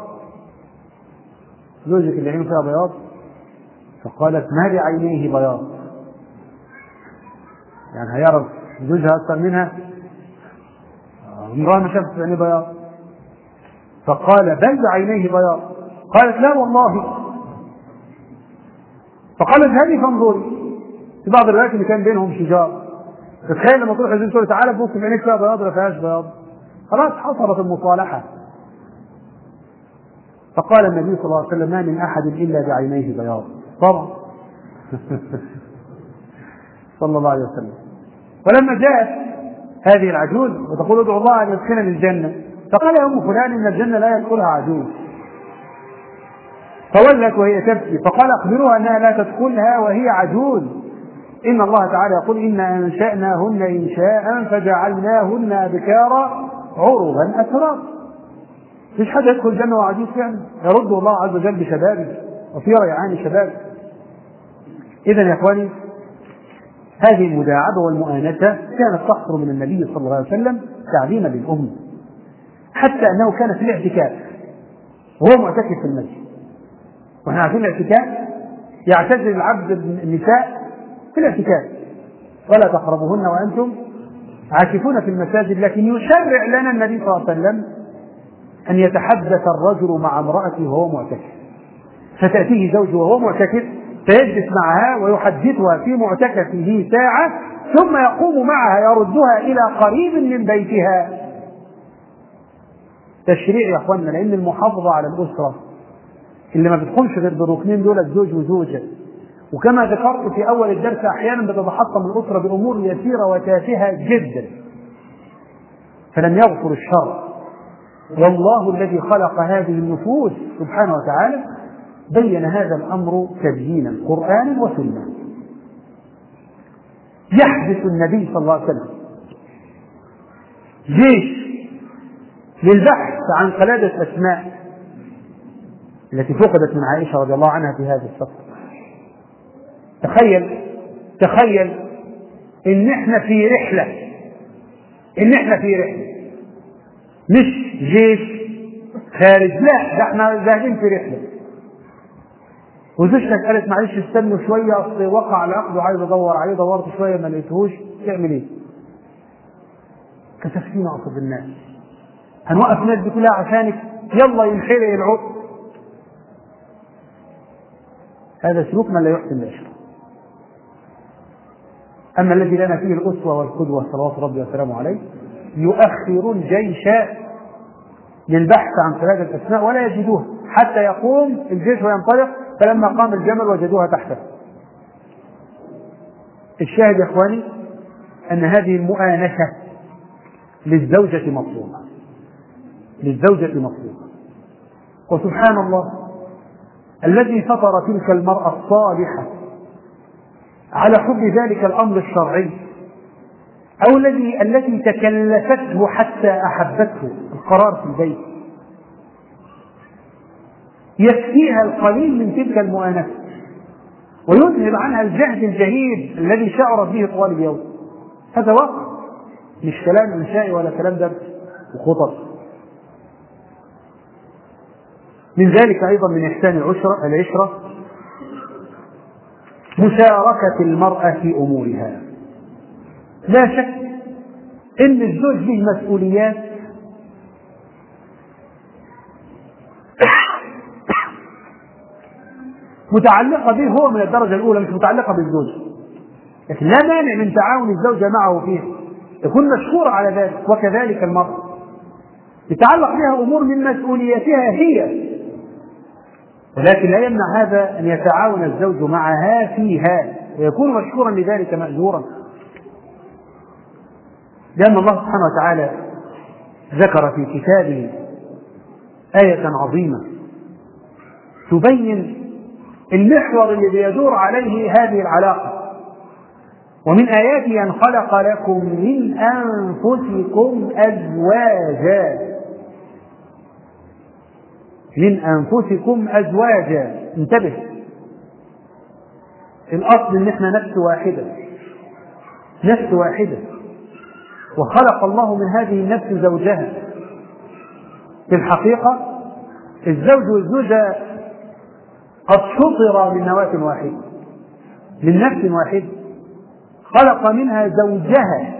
زوجك اللي عينه فيها بياض؟ فقالت: ما بعينيه بياض، يعني هيعرف زوجها أكثر منها؟ امرأة ما شافت بعينيه بياض. فقال: بل بعينيه بياض. قالت: لا والله. فقالت: هذه فانظري. في بعض الروايات اللي كان بينهم شجار، تتخيل لما تروح الزوج تقول: تعالى بص بعينيك فيها بياض ولا فيهاش بياض؟ خلاص حصلت المصالحة. فقال النبي صلى الله عليه وسلم: ما من أحد إلا بعينيه بياض. طبعا صلى الله عليه وسلم. ولما جاءت هذه العجوز وتقول: ادعو الله أن يدخلني الجنة، فقال: يا أم فلان إن الجنة لا يدخلها عجوز. فولت وهي تبكي، فقال: أخبروها أنها لا تدخلها وهي عجوز، إن الله تعالى يقول: إنا أنشأناهن إنشاء فجعلناهن أبكارا عربا أترابا. مفيش حد يدخل الجنة وعجوز فعلا، يرد الله عز وجل بشبابه وفي ريعان شبابه. إذن يا إخواني، هذه المداعبة والمؤانسة كانت تحصل من النبي صلى الله عليه وسلم تعليما للأمة، حتى أنه كان في الاعتكاف وهو معتكف في المسجد. ونحن عارفين الاعتكاف يعتزل العبد النساء في الاعتكاف، ولا تقربوهن وأنتم عاكفون في المساجد، لكن يشرع لنا النبي صلى الله عليه وسلم أن يتحدث الرجل مع امرأته وهو معتكف، فتأتيه زوجه وهو معتكف فيجلس معها ويحدثها في معتكفه ساعة، ثم يقوم معها يردها إلى قريب من بيتها. تشريع يا أخوانا، لأن المحافظة على الأسرة اللي ما بتقومش غير بالركنين دول الزوج وزوجة، وكما ذكرت في أول الدرس أحيانا بتتحطم الأسرة بأمور يسيرة وتافهة جدا، فلم يغفر الشر. والله الذي خلق هذه النفوس سبحانه وتعالى بين هذا الأمر تبيينا قرآنا وسنة. يحدث النبي صلى الله عليه وسلم جيش للبحث عن قلادة أسماء التي فقدت من عائشة رضي الله عنها في هذا السفر. تخيل تخيل إن إحنا في رحلة إن إحنا في رحلة مش جيش خارج، لا، ده إحنا ذاهبين في رحلة، وزوجتك قالت: معلش استنوا شوية، أصل وقع على عقده عايز أدور عليه، دورت شوية ما لقيتهوش، تعمل إيه؟ كتفتينا قصد الناس، هنوقف الناس دي كلها عشانك؟ يلا ينحرق العقد. هذا سلوك من لا يحسن العشرة. أما الذي لنا فيه الأسوة والقدوة صلوات ربي وسلامه عليه يؤخر الجيش للبحث عن قلادة الأسماء ولا يجدوها حتى يقوم الجيش وينطلق، فلما قام الجمل وجدوها تحته. الشاهد يا إخواني أن هذه المؤانسة للزوجة مطلوبة، للزوجة مطلوبة. وسبحان الله الذي فطر تلك المرأة الصالحة على حب ذلك الأمر الشرعي، أو الذي التي تكلفته حتى أحبته، القرار في البيت يكفيها القليل من تلك المؤانسة ويذهب عنها الجهد الجهيد الذي شعرت به طوال اليوم. هذا واقع، مش كلام إنشائي ولا كلام درس وخطط. من ذلك أيضا من إحسان العشرة العشرة مشاركة المرأة في أمورها. لا شك إن الزوج له مسؤوليات متعلقة به هو من الدرجة الأولى، مش متعلقة بالزوج، لكن لا مانع من تعاون الزوجة معه فيها، يكون مشكور على ذلك. وكذلك المرأة يتعلق بها أمور من مسؤولياتها هي، ولكن لا يمنع هذا أن يتعاون الزوج معها فيها ويكون مشكورا لذلك مأجورا، لأن الله سبحانه وتعالى ذكر في كتابه آية عظيمة تبين المحور الذي يدور عليه هذه العلاقة. ومن آياته أن خلق لكم من أنفسكم أزواجا، من أنفسكم أزواجا. انتبه، الأصل إن احنا نفس واحدة، نفس واحدة، وخلق الله من هذه النفس زوجها. في الحقيقة الزوج والزوجة قد شطر من نواة واحدة، من نفس واحدة، خلق منها زوجها.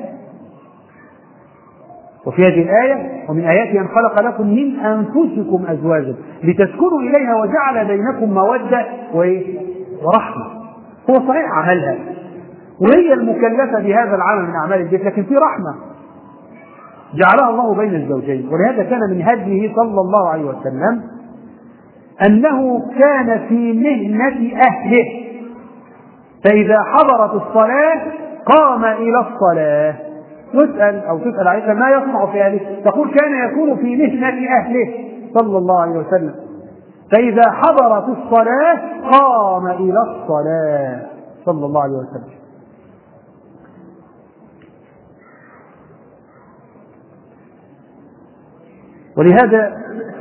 وفي هذه الآية ومن آياته أن خلق لكم من أنفسكم أزواجا لتسكنوا إليها وجعل بينكم مودة ورحمة. هو صحيح عملها وهي المكلفة بهذا العمل من أعمال البيت، لكن في رحمة جعلها الله بين الزوجين. ولهذا كان من هديه صلى الله عليه وسلم أنه كان في مهنة أهله، فإذا حضرت الصلاة قام إلى الصلاة. نسأل أو تسأل عائشة ما يصنع في أهله، تقول كان يكون في مهنة أهله صلى الله عليه وسلم، فإذا حضرت الصلاة قام إلى الصلاة صلى الله عليه وسلم. ولهذا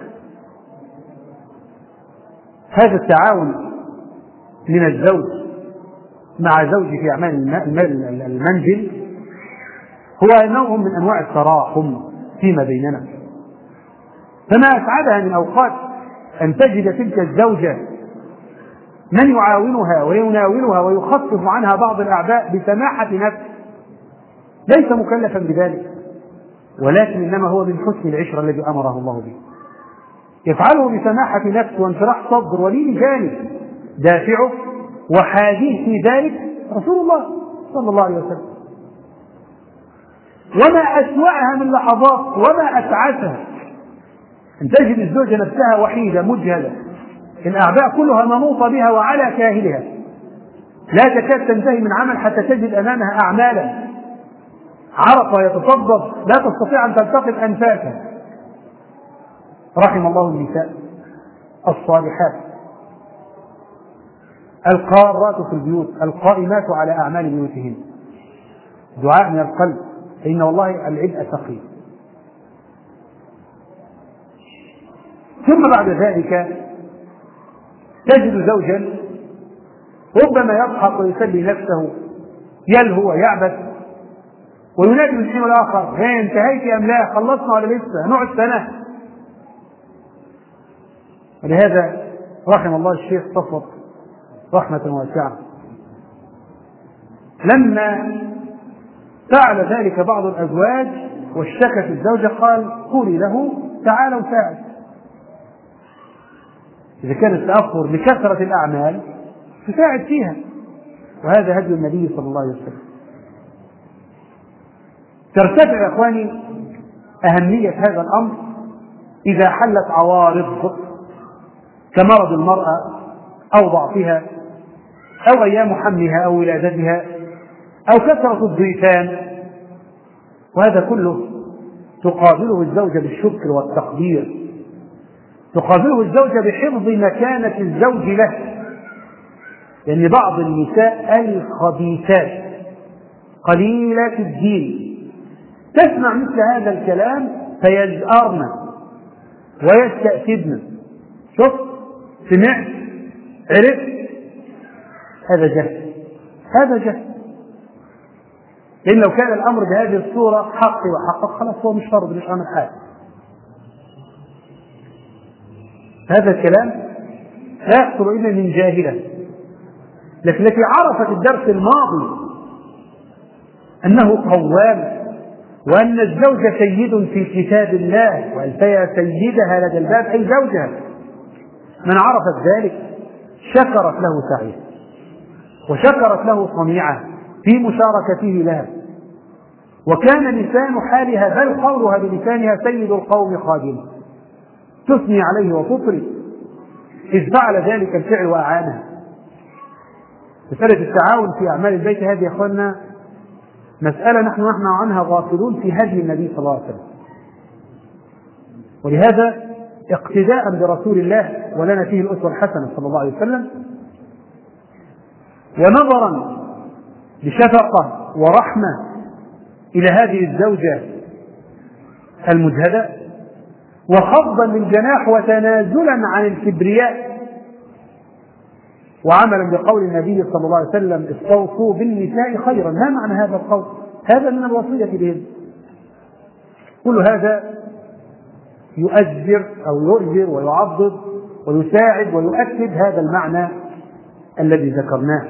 هذا التعاون من الزوج مع زوجه في أعمال المنزل هو نوع من أنواع التراحم فيما بيننا. فما أسعدها من أوقات أن تجد تلك الزوجة من يعاونها ويناولها ويخفف عنها بعض الأعباء بسماحة نفس، ليس مكلفا بذلك، ولكن إنما هو من حسن العشرة الذي أمره الله به، يفعله بسماحة نفس وانشراح صدر ولين جانب، دافعه وحاديه في ذلك رسول الله صلى الله عليه وسلم. وما أسوأها من لحظات وما أسعفها أن تجد الزوجة نفسها وحيدة مجهدة، الأعباء كلها منوطة بها وعلى كاهلها، لا تكاد تنتهي من عمل حتى تجد أمامها أعمالا عرق يتصدر لا تستطيع أن تلتقط أنفاسها. رحم الله النساء الصالحات القارات في البيوت القائمات على أعمال بيوتهن. دعاء من القلب، فإن والله العبء ثقيل. ثم بعد ذلك تجد زوجا ربما يضحك ويسلي نفسه يلهو ويعبث وينادي من حين الآخر: هي انتهيت أم لا؟ خلصنا ولا لسه؟ نقعد سنة. ولهذا رحم الله الشيخ صفوت رحمة واسعة لما فعل ذلك بعض الأزواج واشتكت الزوجة قال: قولي له تعالوا ساعد، إذا كان التأخر لكثرة الأعمال تساعد فيها، وهذا هدي النبي صلى الله عليه وسلم. ترتفع يا إخواني أهمية هذا الأمر إذا حلت عوارض كمرض المرأة أو ضعفها أو أيام حملها أو ولادتها أو كثرة الضيفان، وهذا كله تقابله الزوجة بالشكر والتقدير، تقابله الزوجة بحفظ مكانة الزوج له، لأن بعض النساء الخبيثات قليلة الدين تسمع مثل هذا الكلام فيزأرن ويستأسدن. شوف، سمعت، عرفت، هذا جهل، هذا جهل. لأن لو كان الأمر بهذه الصورة حقي وحقق خلاص هو مش فرض، مش عامل حاجة. هذا الكلام لا يحصل إلا من جاهلة، لكن التي عرفت الدرس الماضي أنه قوام، وأن الزوج سيد في كتاب الله، وأن فيا سيدها لدى الباب أي زوجها. من عرفت ذلك شكرت له سعيه وشكرت له صنيعه في مشاركته لها، وكان لسان حالها بل قولها بلسانها سيد القوم خادم، تثني عليه وتطري إذ فعل ذلك الفعل وأعانها. مسألة التعاون في أعمال البيت هذه يا أخوانا مسألة نحن نحن عنها غافلون في هدي النبي صلى الله عليه وسلم، ولهذا اقتداء برسول الله ولنا فيه الأسوة الحسنة صلى الله عليه وسلم، ونظرا بشفقة ورحمة إلى هذه الزوجة المجهدة، وخفضا للجناح وتنازلا عن الكبرياء، وعملا بقول النبي صلى الله عليه وسلم استوصوا بالنساء خيرا. ما معنى هذا القول؟ هذا من الوصية بهم. كل هذا يؤجر أو يؤجر ويعضد ويساعد ويؤكد هذا المعنى الذي ذكرناه.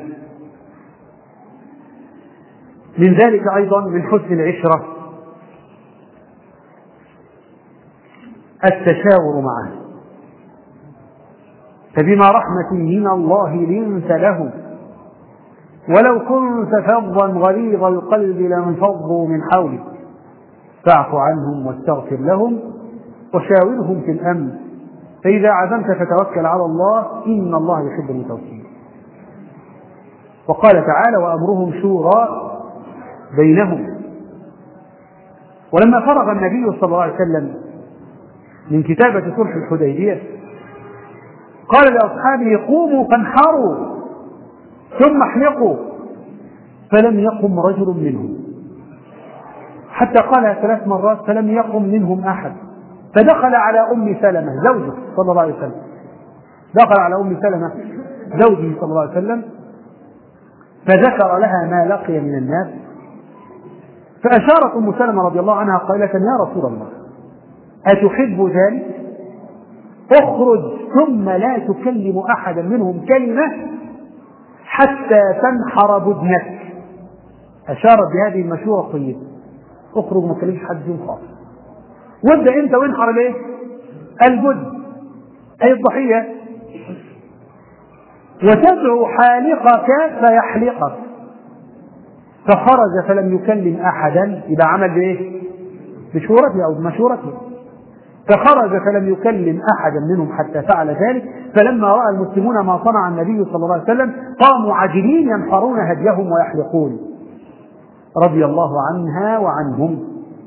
من ذلك أيضا من حسن العشرة التشاور معه، فبما رحمة من الله لنت له ولو كنت فظا غليظ القلب لانفضوا من حولك فاعف عنهم واستغفر لهم وشاورهم في الأمر فإذا عزمت فتوكل على الله إن الله يحب المتوكلين. وقال تعالى وأمرهم شورى بينهم. ولما فرغ النبي صلى الله عليه وسلم من كتابة صلح الحديبية قال لأصحابه قوموا فانحروا ثم احلقوا، فلم يقم رجل منهم، حتى قالها ثلاث مرات فلم يقم منهم أحد. فدخل على أم سلمة زوجه صلى الله عليه وسلم، دخل على أم سلمة زوجه صلى الله عليه وسلم فذكر لها ما لقي من الناس، فأشارت أم سلمة رضي الله عنها قائلة يا رسول الله أتحب ذلك؟ اخرج ثم لا تكلم أحدا منهم كلمة حتى تنحر بدنك. أشارت بهذه المشورة الطيبة، اخرج ما تكلمش حد فيهم خالص، وابدأ انت وانحر ليه؟ البدن أي الضحية، وتدعو حالقك فيحلقك. فخرج فلم يكلم أحدا، إذا عمل بإيه؟ بشورته أو بمشورته. فخرج فلم يكلم أحدا منهم حتى فعل ذلك. فلما رأى المسلمون ما صنع النبي صلى الله عليه وسلم قاموا عاجلين ينحرون هديهم ويحلقون رضي الله عنها وعنهم.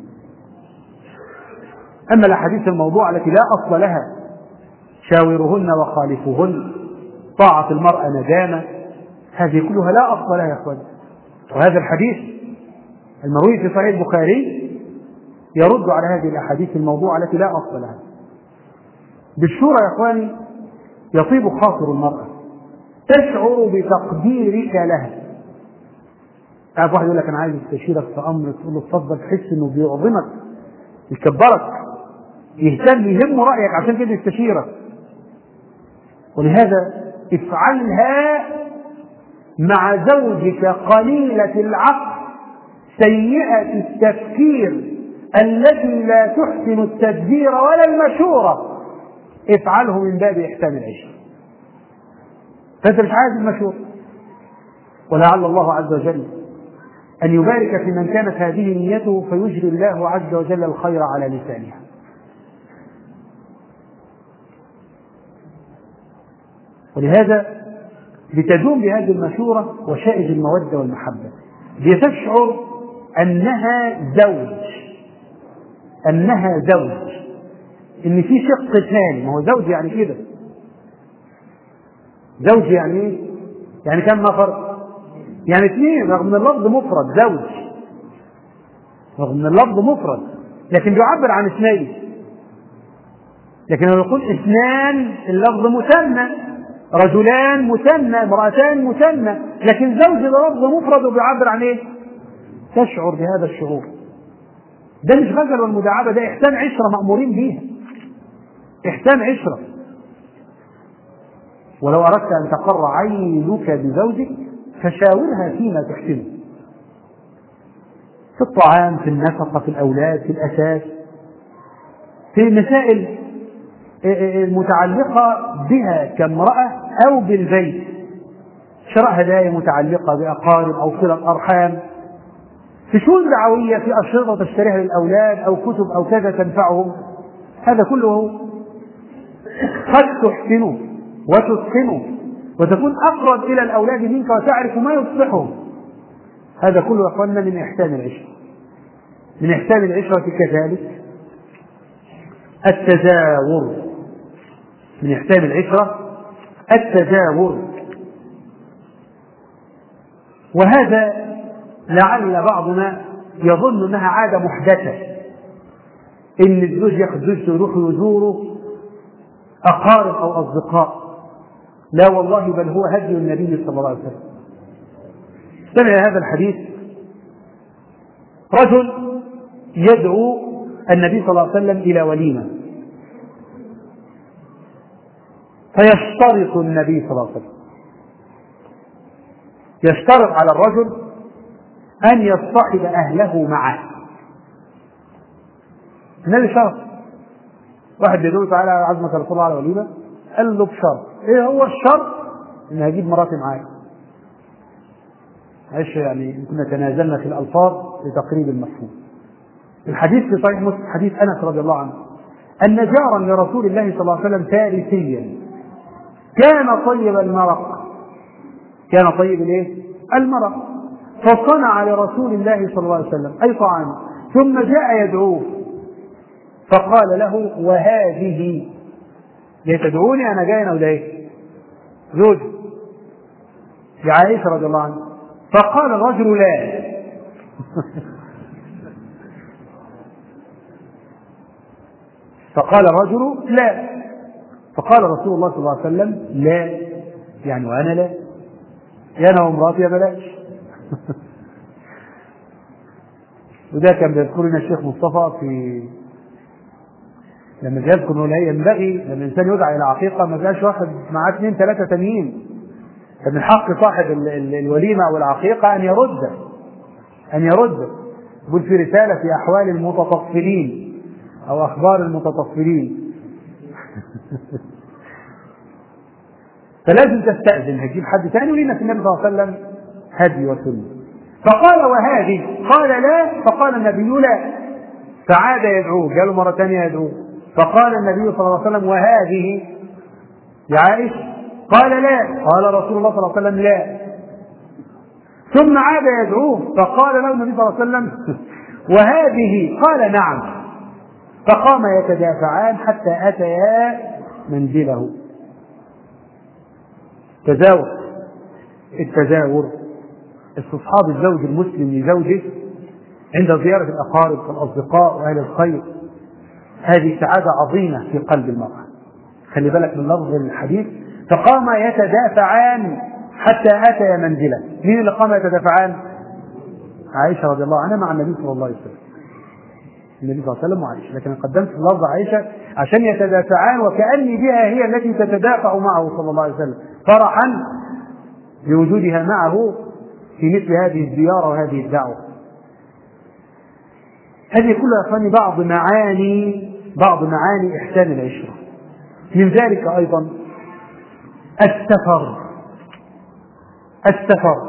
أما الأحاديث الموضوعة التي لا أصل لها شاورهن وخالفوهن، طاعة المرأة ندامة، هذه كلها لا أصل لها يا أخوان. وهذا الحديث المروي في صحيح البخاري يرد على هذه الأحاديث الموضوعة التي لا أصل لها. بالشورى يا أخواني يطيب خاطر المرأة، تشعر بتقديرك لها. تعرف واحد يقول لك أنا عايز استشيرك في أمر، تقول له اتفضل، تحس إنه بيعظمك يكبرك يهتم يهم رأيك عشان كده يستشيرك. ولهذا افعلها مع زوجك قليلة العقل سيئة التفكير التي لا تحسن التدبير ولا المشورة، افعله من باب إحسان العشرة. فأنت مش عايز المشورة، ولعل الله عز وجل أن يبارك في من كانت هذه نيته فيجري الله عز وجل الخير على لسانها. ولهذا لتدوم بهذه المشورة وشائج المودة والمحبة، لتشعر أنها زوج، أنها زوج، إن في شق ثاني. ما هو زوج يعني كده، زوج يعني إيه؟ يعني كم نفر؟ يعني اثنين، رغم ان اللفظ مفرد زوج، رغم ان اللفظ مفرد لكن بيعبر عن اثنين. لكن لو يقول اثنان اللفظ مثنى، رجلان مثنى، امرأتان مثنى، لكن زوج ده لفظ مفرد وبيعبر عن ايه؟ تشعر بهذا الشعور. ده مش غزل والمداعبة، ده إحسان عشرة مأمورين بيها، إحسان عشرة. ولو أردت أن تقر عينك بزوجك فشاورها فيما تحسنه، في الطعام، في النفقة، في الأولاد، في الأساس، في المسائل المتعلقة بها كامرأة أو بالبيت، شراء هدايا متعلقة بأقارب أو صلة أرحام، في شؤون دعوية، في أشرطة تشتريها للأولاد أو كتب أو كذا تنفعهم. هذا كله قد تحسنه وتتقنه وتكون أقرب إلى الأولاد منك وتعرف ما يصلحهم. هذا كله يا أخواننا من إحسان العشرة. من إحسان العشرة كذلك التزاور، من إحسان العشرة التزاور. وهذا لعل بعضنا يظن أنها عادة محدثة، إن الزوج ياخذ زوجته يروحوا يزوروا أقارب أو أصدقاء. لا والله، بل هو هدي النبي صلى الله عليه وسلم. سمع هذا الحديث رجل يدعو النبي صلى الله عليه وسلم إلى وليمة، فيشترط النبي صلى الله عليه وسلم، يشترط على الرجل أن يصطحب أهله معه. النبي شرط، واحد بيقول تعالى عزمك رسول الله على وليمة، قال له بشرط. ايه هو الشرط؟ ان هجيب مراتي معايا. معلش يعني كنا تنازلنا في الألفاظ لتقريب المفهوم. الحديث في صحيح مسلم حديث أنس رضي الله عنه أن جارا لرسول الله صلى الله عليه وسلم فارسيا كان طيب المرق، كان طيب الايه؟ المرق، فصنع لرسول الله صلى الله عليه وسلم أي طعام، ثم جاء يدعوه فقال له وهذه، جاي تدعوني أنا جاي أنا وده ايه؟ زوج لعائشة رضي الله عنها. فقال الرجل لا فقال الرجل لا فقال رسول الله صلى الله عليه وسلم لا، يعني وأنا لا، يا أنا ومراتي يا بلاش. وده كان بيذكرنا الشيخ مصطفى في لما يذكر انه لا ينبغي لما الانسان يدعى الى عقيقه ما يبقاش واحد معاه اثنين ثلاثه تانيين. فمن حق صاحب الوليمه او العقيقه ان يرد ان يرد يقول في رساله في احوال المتطفلين او اخبار المتطفلين. فلازم تستأذن، هتجيب حد ثاني. ولينا في النبي صلى الله عليه وسلم هدي وسنه. فقال وهذه، قال لا، فقال النبي لا، فعاد يدعوه، قالوا مرة ثانية يدعوه، فقال النبي صلى الله عليه وسلم وهذه يا عائشة، قال لا، قال رسول الله صلى الله عليه وسلم لا، ثم عاد يدعوه فقال له النبي صلى الله عليه وسلم وهذه، قال نعم، فقام يتدافعان حتى أتيا منزله. تزاور، التزاور استصحاب الزوج المسلم لزوجه عند زيارة الأقارب والأصدقاء وأهل الخير، هذه سعادة عظيمة في قلب المرأة. خلي بالك من لفظ الحديث، فقام يتدافعان حتى أتيا منزله. مين اللي قام يتدافعان؟ عائشة رضي الله عنها مع النبي صلى الله عليه وسلم، النبي صلى الله عليه وسلم وعائشة، لكن قدمت في لفظ عائشة عشان يتدافعان وكأني بها هي التي تتدافع معه صلى الله عليه وسلم فرحا بوجودها معه في مثل هذه الزيارة وهذه الدعوة. هذه كلها أخواني بعض معاني بعض معاني إحسان العشرة. من ذلك أيضا السفر. السفر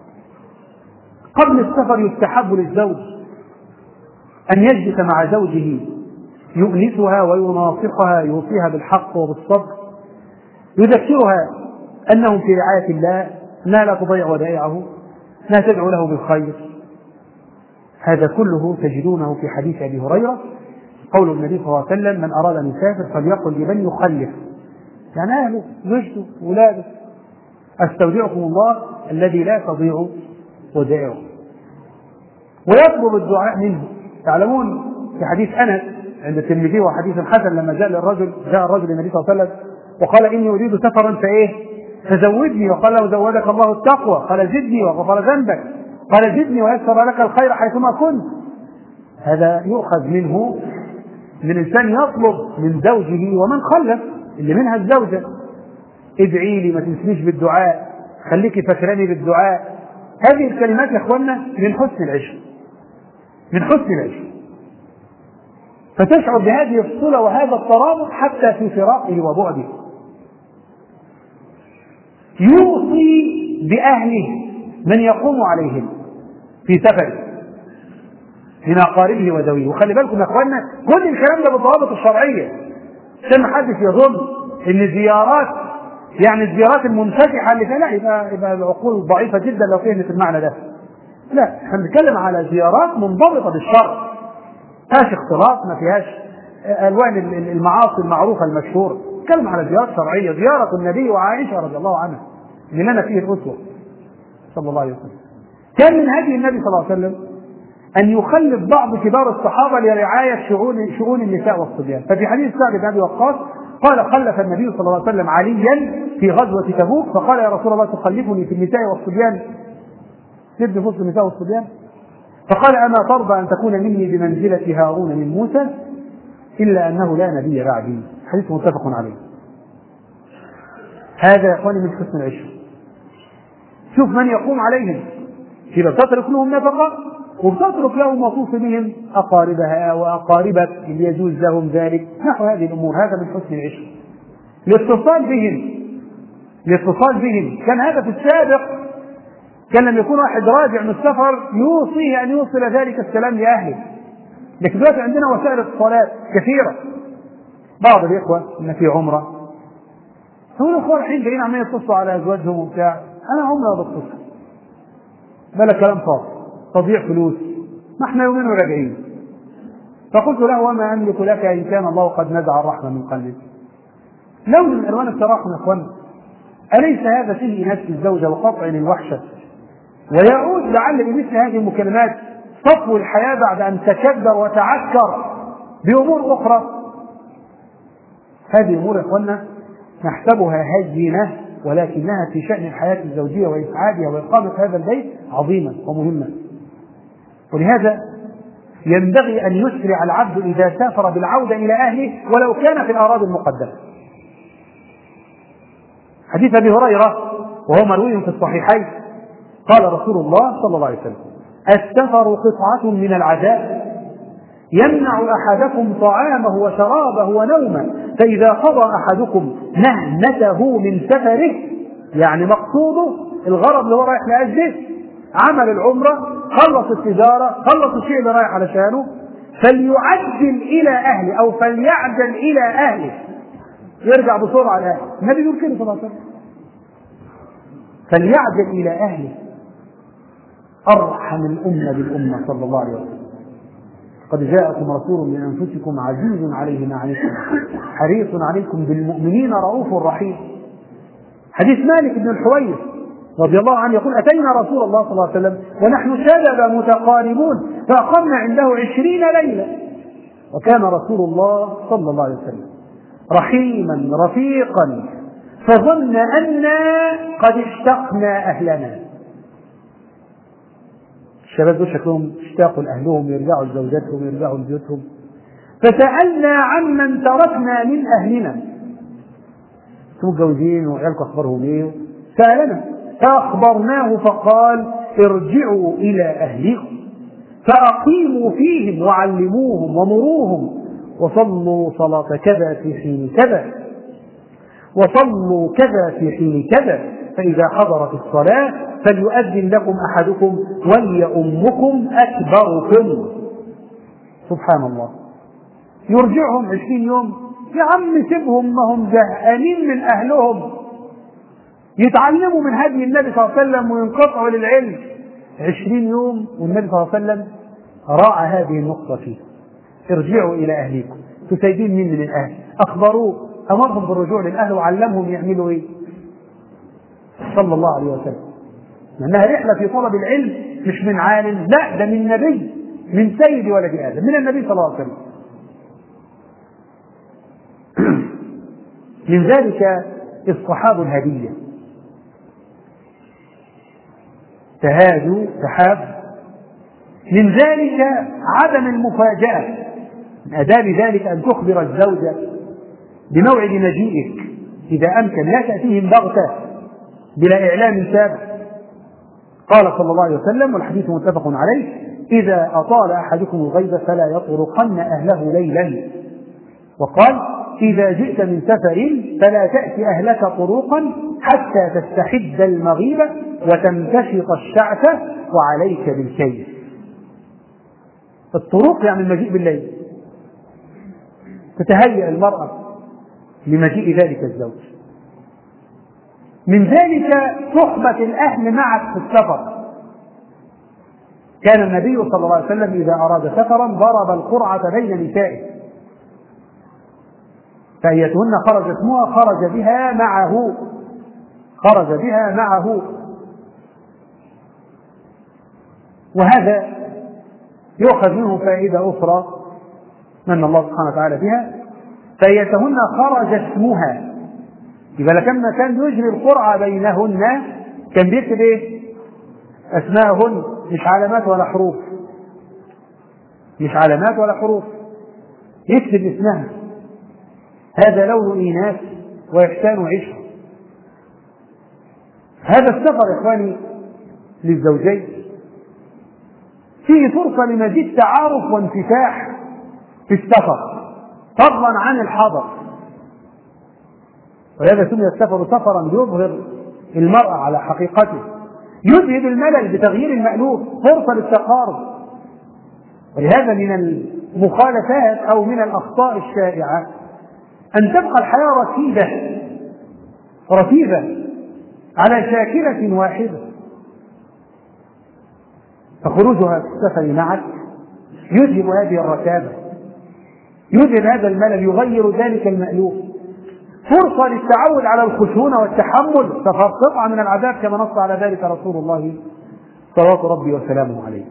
قبل السفر يستحب للزوج أن يجلس مع زوجه يؤنسها ويناصحها، يوصيها بالحق وبالصبر، يذكرها أنه في رعاية الله، أنها لا تضيع ودائعه، لا تدعو له بالخير. هذا كله تجدونه في حديث أبي هريرة، قول النبي صلى الله عليه وسلم: من أراد أن يسافر فليقل لمن يخلف، يعني أهله زوجته ولاده: أستودعكم الله الذي لا تضيع ودائعه. ويطلب الدعاء منه. تعلمون في حديث أنس عند الترمذي وحديث حسن لما جاء الرجل جاء الرجل النبي صلى الله عليه وسلم وقال: إني أريد سفرا فإيه فزودني، وقال له: زودك الله التقوى، قال: زدني وغفر ذنبك، قال: زدني ويسر لك الخير حيثما كنت. هذا يؤخذ منه من إنسان يطلب من زوجه ومن خلف، اللي منها الزوجة: ادعي لي، ما تنسنيش بالدعاء، خليكي فاكراني بالدعاء. هذه الكلمات يا اخوانا من حسن العشق، من حسن العشق، فتشعر بهذه الصلة وهذا الترابط حتى في فراقه وبعده. يوصي بأهله من يقوم عليهم في سفره من أقاربه وذويه. وخلي بالكم يا اخوانا كل الكلام ده بالضوابط الشرعية، عشان ما حدش يظن ان الزيارات يعني الزيارات المنفتحة اللي فيها، لا، يبقى, يبقى العقول ضعيفة جدا لو فهمت المعنى ده. لا، احنا بنتكلم على زيارات منضبطة بالشرع، ما فيهاش اختلاط، ما فيهاش الوان المعاصي المعروفة المشهورة. نتكلم على زيارات شرعية، زيارة النبي وعائشة رضي الله عنها اللي لنا فيه الأسوة صلى الله عليه وسلم. كان من هدي النبي صلى الله عليه وسلم أن يخلف بعض كبار الصحابة لرعاية شؤون شؤون النساء والصبيان. ففي حديث سعد بن أبي وقاص قال: خلف النبي صلى الله عليه وسلم عليا في غزوة تبوك، فقال: يا رسول الله تخلفني في النساء والصبيان؟ سد فصل النساء والصبيان؟ فقال: أما ترضى أن تكون مني بمنزلة هارون من موسى؟ إلا أنه لا نبي بعدي. حديث متفق عليه. هذا يا إخواني من حسن العشق. شوف من يقوم عليهم، يبقى بتترك لهم نفقة وبتترك لهم وصوص بهم أقاربها وأقاربك اللي يجوز لهم ذلك، نحو هذه الأمور. هذا من حسن العشق. الاتصال بهم، الاتصال بهم كان هذا في السابق، كان لما يكون واحد راجع من السفر يوصيه أن يوصل ذلك السلام لأهله. لكن دلوقتي عندنا وسائل اتصالات كثيرة. بعض الإخوة إن في عمرة هو الأخوة الحين جايين عمالين يتصلوا على أزواجهم وبتاع، أنا عمرة بتصل بلا كلام فاضي، تضيع فلوس، ما احنا يومين وراجعين. فقلت له: وما أملك لك إن كان الله قد نزع الرحمة من قلبك. لون من ألوان التراحم يا أخوان. أليس هذا فيه نفس الزوجة وقطع للوحشة؟ ويعود لعل بمثل هذه المكالمات صفو الحياة بعد أن تكدر وتعكر بأمور أخرى. هذه أمور يا أخوانا نحسبها هزينة، ولكنها في شأن الحياة الزوجية وإسعادها وإقامة هذا البيت عظيمة ومهمة. ولهذا ينبغي أن يسرع العبد إذا سافر بالعودة إلى أهله ولو كان في الأراضي المقدسة. حديث أبي هريرة وهو مروي في الصحيحين قال رسول الله صلى الله عليه وسلم: السفر قطعة من العذاب يمنع أحدكم طعامه وشرابه ونومه، فإذا قضى أحدكم مهنته من سفره، يعني مقصوده الغرض اللي هو رايح لأجله، عمل العمرة، خلص التجارة، خلص الشيء اللي رايح علشانه، فليعجل إلى أهله أو فليعجل إلى أهله، يرجع بسرعة لأهله. النبي يقول كده صلى الله عليه وسلم: فليعجل إلى أهله. أرحم الأمة بالأمة صلى الله عليه وسلم: قد جاءكم رسول من أنفسكم عزيز عليه ما عنتم حريص عليكم بالمؤمنين رؤوف رحيم. حديث مالك بن الحويرث رضي الله عنه يقول: أتينا رسول الله صلى الله عليه وسلم ونحن شباب متقاربون فأقمنا عنده عشرين ليلة، وكان رسول الله صلى الله عليه وسلم رحيما رفيقا، فظن أنا قد اشتقنا أهلنا. الشباب دول شكلهم اشتاقوا لأهلهم، يرجعوا لزوجاتهم، يرجعوا لبيوتهم. فسألنا عمن تركنا من أهلنا، انتم متجوزين وعيالكم أخبارهم إيه؟ سألنا فأخبرناه فقال: ارجعوا إلى أهلكم فأقيموا فيهم وعلموهم ومروهم وصلوا صلاة كذا في حين كذا وصلوا كذا في حين كذا، فإذا حضرت الصلاة فليؤذن لكم أحدكم وليؤمكم أكبركم. سبحان الله، يرجعهم عشرين يوم. يا عم سيبهم، ما هم زهقانين من أهلهم، يتعلموا من هدي النبي صلى الله عليه وسلم وينقطعوا للعلم. عشرين يوم والنبي صلى الله عليه وسلم راعى هذه النقطة فيه. ارجعوا إلى أهليكم. تسيبين مين من الأهل؟ أخبروه، أمرهم بالرجوع للأهل وعلمهم يعملوا إيه صلى الله عليه وسلم. لأنها رحلة في طلب العلم، مش من عالم، لا، ده من نبي، من سيد ولد آدم، من النبي صلى الله عليه وسلم. من ذلك اصطحاب الهدية، تهادوا تحاب. من ذلك عدم المفاجأة، من آداب ذلك أن تخبر الزوجة بموعد مجيئك إذا أمكن، لا تأتيهم بغتة بلا إعلام سابق. قال صلى الله عليه وسلم، والحديث متفق عليه: إذا أطال أحدكم الغيب فلا يطرقن أهله ليلا. وقال: إذا جئت من سفر فلا تأتي أهلك طروقا حتى تستحد المغيبة وتمتشط الشعث وعليك بالكيس. الطرق يعني المجيء بالليل، تتهيأ المرأة لمجيء ذلك الزوج. من ذلك صحبة الأهل معك في السفر. كان النبي صلى الله عليه وسلم إذا أراد سفرا ضرب القرعة بين نسائه، فأيتهن خرج اسمها خرج بها معه، خرج بها معه. وهذا يؤخذ منه فائدة أخرى من الله سبحانه وتعالى بها: فأيتهن خرج اسمها. يبقى لما كان يجري القرعة بينهن كان بيكتب ايه؟ أسماءهن، مش علامات ولا حروف، مش علامات ولا حروف، يكتب اسمها. هذا لون إيناس وإحسان عشرة. هذا السفر يا إخواني للزوجين فيه فرصة لمزيد تعارف وانفتاح في السفر، فضلا عن الحضر. ولهذا سمي السفر سفرا يظهر المرأة على حقيقته، يذهب الملل بتغيير المألوف، فرصة للتقارب. ولهذا من المخالفات أو من الأخطاء الشائعة أن تبقى الحياة رتيبة رتيبة على شاكلة واحدة، فخروجها في السفر معك يذهب هذه الرتابة، يذهب هذا الملل، يغير ذلك المألوف، فرصة للتعود على الخشونة والتحمل، قطعة من العذاب كما نص على ذلك رسول الله صلوات ربي وسلامه عليه.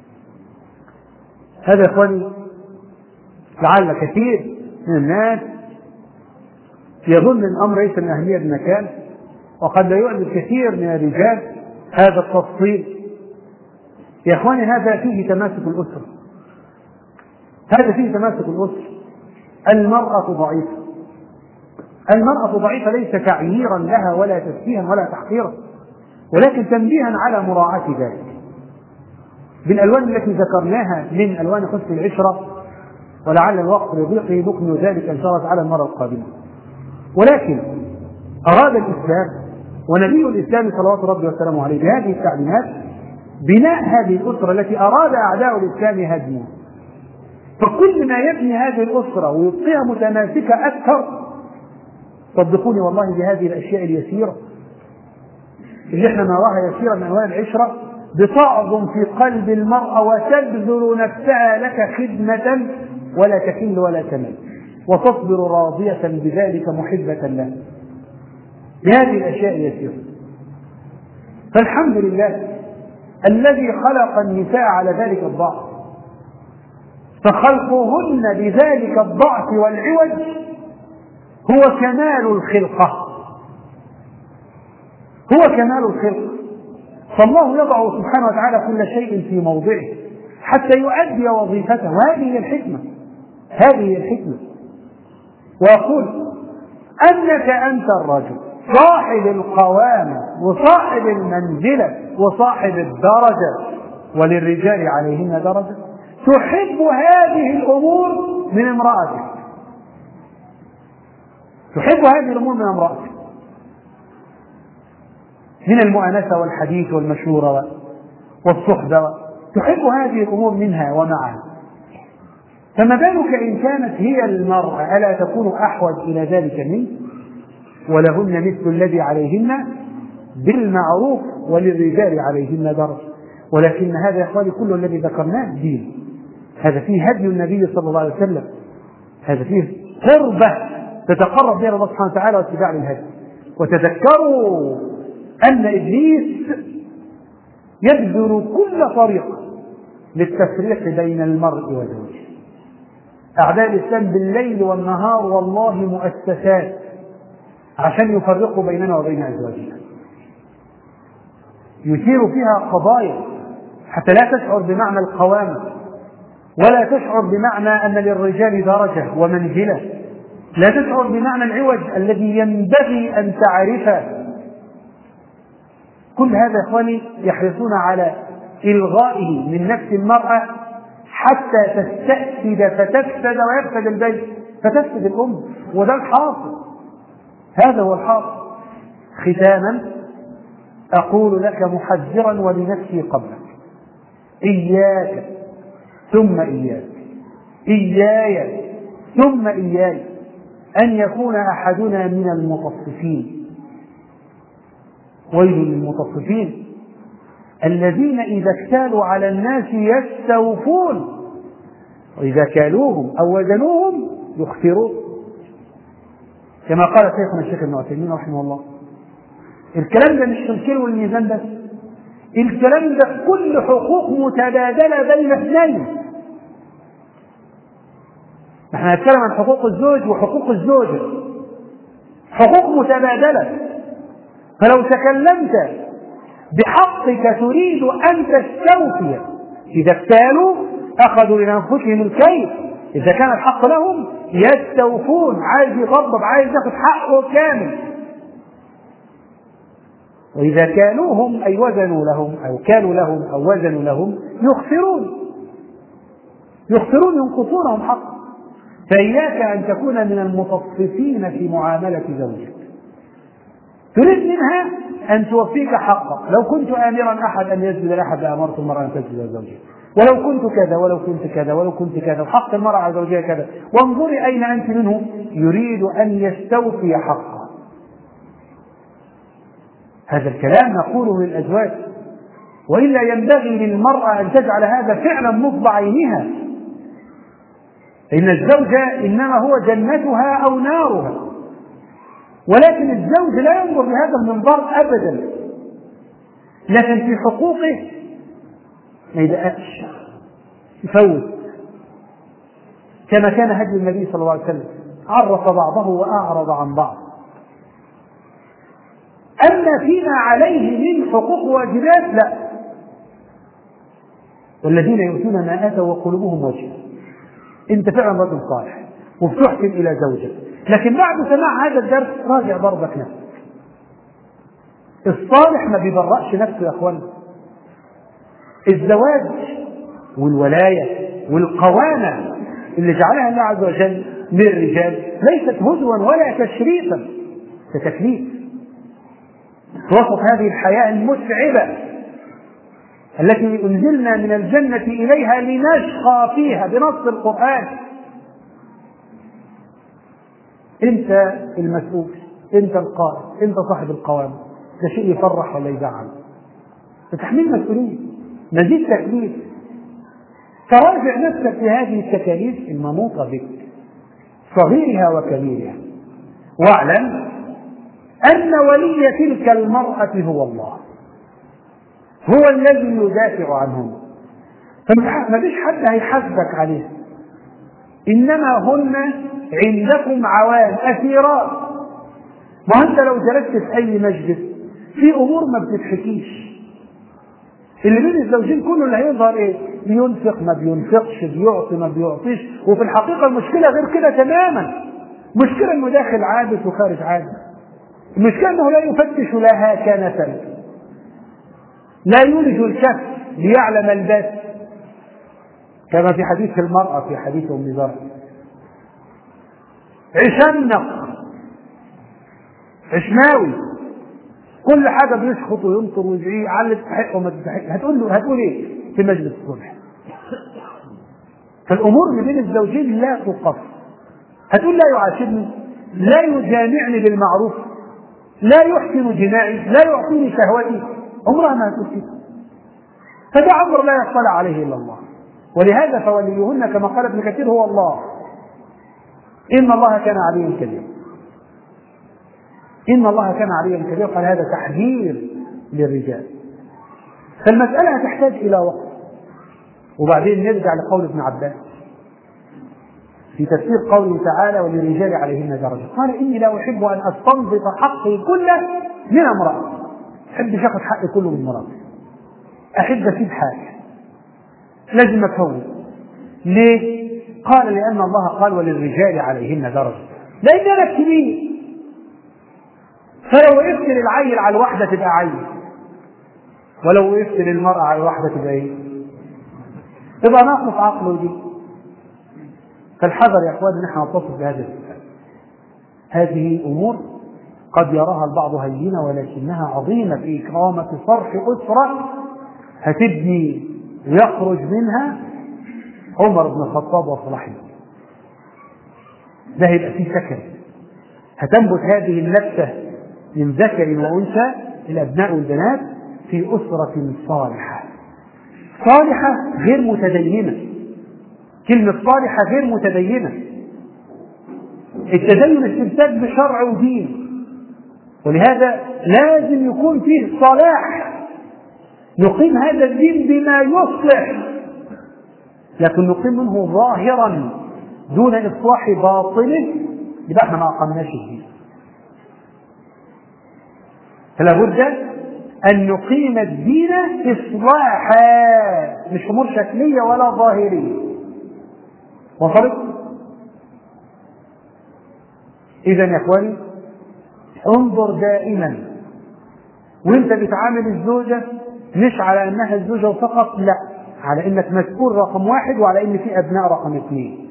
هذا يا إخواني لعل كثير من الناس يظن الأمر ليس من أهمية المكان، وقد لا يعلم كثير من الرجال هذا التفصيل. يا إخواني هذا فيه تماسك الأسرة، هذا فيه تماسك الأسرة. المرأة ضعيفة، المرأة ضعيفة ليس تعييرا لها ولا تسفيها ولا تحقيرا، ولكن تنبيها على مراعاة ذلك بالألوان التي ذكرناها من ألوان حسن العشرة، ولعل الوقت يضيق نكمل ذلك إن شاء الله تعالى المرة القادمة. ولكن أراد الإسلام ونبي الإسلام صلوات ربي وسلامه عليه بهذه التعليمات بناء هذه الأسرة التي أراد أعداء الإسلام هدمها. فكل ما يبني هذه الأسرة ويبقيها متماسكة أكثر، صدقوني والله بهذه الأشياء اليسيرة اللي احنا نراها يسيرة من أنواع العشرة بتعظم في قلب المرأة وتبذل نفسها لك خدمة ولا تكل ولا تمل، وتصبر راضية بذلك محبة له بهذه الأشياء اليسيرة. فالحمد لله الذي خلق النساء على ذلك الضعف، فخلقهن بذلك الضعف والعوج هو كمال الخلقة، هو كمال الخلقة. فالله يضع سبحانه وتعالى كل شيء في موضعه حتى يؤدي وظيفته، وهذه هي الحكمة، هذه هي الحكمة. وأقول أنك أنت الرجل صاحب القوامة وصاحب المنزلة وصاحب الدرجة، وللرجال عليهن درجة، تحب هذه الأمور من امرأتك، تحب هذه الأمور من امرأتك، من المؤانسة والحديث والمشورة والصحبة، تحب هذه الأمور منها ومعها، فما بالك إن كانت هي المرأة ألا تكون أحوج إلى ذلك منه؟ ولهن مثل الذي عليهن بالمعروف وللرجال عليهن درجة. ولكن هذا يا إخواني كل الذي ذكرناه دين، هذا فيه هدي النبي صلى الله عليه وسلم، هذا فيه قربة تتقرب بها الله سبحانه وتعالى واتباع الهدي. وتذكروا أن إبليس يبذل كل طريق للتفريق بين المرء وزوجه. أعداء الإسلام بالليل والنهار والله مؤسسات عشان يفرقوا بيننا وبين أزواجنا، يثير فيها قضايا حتى لا تشعر بمعنى القوامة، ولا تشعر بمعنى أن للرجال درجة ومنزلة، لا تشعر بمعنى العوج الذي ينبغي أن تعرفه. كل هذا إخواني يحرصون على إلغائه من نفس المرأة حتى تستأسد فتفسد ويفسد البيت، فتفسد الأم، وده الحاصل، هذا هو الحاصل. ختاما أقول لك محذرا ولنفسي قبلك، إياك ثم إياك، إياي ثم إياي أن يكون أحدنا من المطففين. ويل للمطففين الذين إذا اكتالوا على الناس يستوفون وإذا كالوهم أو وزنوهم يخسرون، كما قال شيخنا الشيخ ابن عثيمين رحمه الله. الكلام ده مش في الكيل والميزان بس، الكلام ده كل حقوق متبادلة بين اثنين. نحن نتكلم عن حقوق الزوج وحقوق الزوجة، حقوق متبادلة. فلو تكلمت بحقك تريد أن تستوفي، إذا اكتالوا أخذوا لأنفسهم الكيل، إذا كان الحق لهم يستوفون، عايز يغضب عايز ياخذ حقه كامل. وإذا كالوهم أي وزنوا لهم أو كالوا لهم أو وزنوا لهم يخسرون، يخسرون ينقصونهم حق. فإياك أن تكون من المطففين في معاملة زوجك. تريد منها أن توفيك حقك، لو كنت آمرا أحد أن يسجد لأحد لأمرت المرأة أن تسجد لزوجها، ولو كنت كذا ولو كنت كذا ولو كنت كذا، وحق المرأة على زوجها كذا، وانظري أين أنت منه. يريد أن يستوفي حقه. هذا الكلام نقوله للأزواج، وإلا ينبغي للمرأة أن تجعل هذا فعلا نصب عينها. إن الزوج إنما هو جنتها أو نارها، ولكن الزوج لا ينظر بهذا المنظار أبدا، لكن في حقوقه ما يدققش، يفوت، كما كان هدي النبي صلى الله عليه وسلم، عرف بعضه وأعرض عن بعض. أما فيما عليه من حقوق واجبات لا، والذين يؤتون ما آتوا وقلوبهم وجهة. أنت فعلا رجل صالح وبتحسن إلى زوجك، لكن بعد سماع هذا الدرس راجع ضربك نفسك. الصالح ما بيبرأش نفسه يا أخوان. الزواج والولاية والقوامة اللي جعلها الله عز وجل للرجال ليست هزوا ولا تشريفا، كتكليف في وسط هذه الحياة المتعبة التي أنزلنا من الجنة إليها لنشقى فيها بنص القرآن. أنت المسؤول، أنت القائد، أنت صاحب القوام. ده شيء يفرح ولا يزعل؟ فتحمل مسؤولية، مزيد تكليف. فراجع نفسك في هذه التكاليف المنوطة بك، صغيرها وكبيرها، واعلم أن ولي تلك المرأة هو الله، هو الذي يدافع عنهم. فما فيش حد هيحاسبك عليه، إنما هن عندكم عوام أسيرات. ما أنت لو جلست في أي مجلس في أمور ما بتتحكيش، اللي بين الزوجين كله اللي هيظهر إيه؟ بينفق ما بينفقش، بيعطي ما بيعطيش، وفي الحقيقة المشكلة غير كده تماما. مشكلة إنه داخل عابس وخارج عابس، المشكلة أنه لا يفتش لها كنفا، لا يولج الكف ليعلم البث، كما في حديث المرأة في حديث أم ذر. عشنق عشماوي، كل حاجة بيشخط وينطر ويدعيه على اللي تستحق وما تستحق. هتقول له هتقول ايه في مجلس الصلح؟ فالأمور ما بين الزوجين لا توقف. هتقول لا يعاشرني، لا يجامعني بالمعروف، لا يحسن جماعي، لا يعطيني شهوتي، عمرها ما هتقول كده. فده أمر لا يطلع عليه إلا الله. ولهذا فوليهن كما قال ابن كثير هو الله. إن الله كان عليا كبيرا. إن الله كان عليا كبيرا، قال هذا تحذير للرجال. فالمسألة تحتاج إلى وقت. وبعدين نرجع لقول ابن عباس في تفسير قوله تعالى وللرجال عليهن درجة، قال إني لا أحب أن أستنبط حقي كله من امرأة. أحب أخذ حقي كله من امرأة، أحب أسيب حاجة، لازم أفوت. ليه؟ قال لأن الله قال وللرجال عليهن درجة، لأن أنا كبير، فلو وقفت للعيل على الواحدة تبقى عيل، ولو وقفت للمرأة على الواحدة تبقى إيه؟ تبقى ناقص عقله دي. فالحذر يا اخوان ان احنا نتصف بهذا الكتاب. هذه امور قد يراها البعض هينه ولكنها عظيمه في اكرامه صرح اسره هتبني ويخرج منها عمر بن الخطاب وصلاح الدين. ده هيبقى فيه سكن، هتنبت هذه النبته من ذكر وانثى الابناء والبنات في اسره صالحه. صالحه غير متدينه. كلمة صالحة غير متدينة. التدين استمساك بشرع ودين، ولهذا لازم يكون فيه صلاح، نقيم هذا الدين بما يصلح، لكن نقيم منه ظاهرا دون إصلاح باطنه، يبقى احنا ما أقمناش الدين. فلا بد أن نقيم الدين إصلاحا، مش أمور شكلية ولا ظاهرية. وصلت؟ إذا يا إخواني انظر دائما وانت بتعامل الزوجة مش على أنها الزوجة فقط، لا، على أنك مسؤول رقم واحد وعلى أن في أبناء رقم اثنين.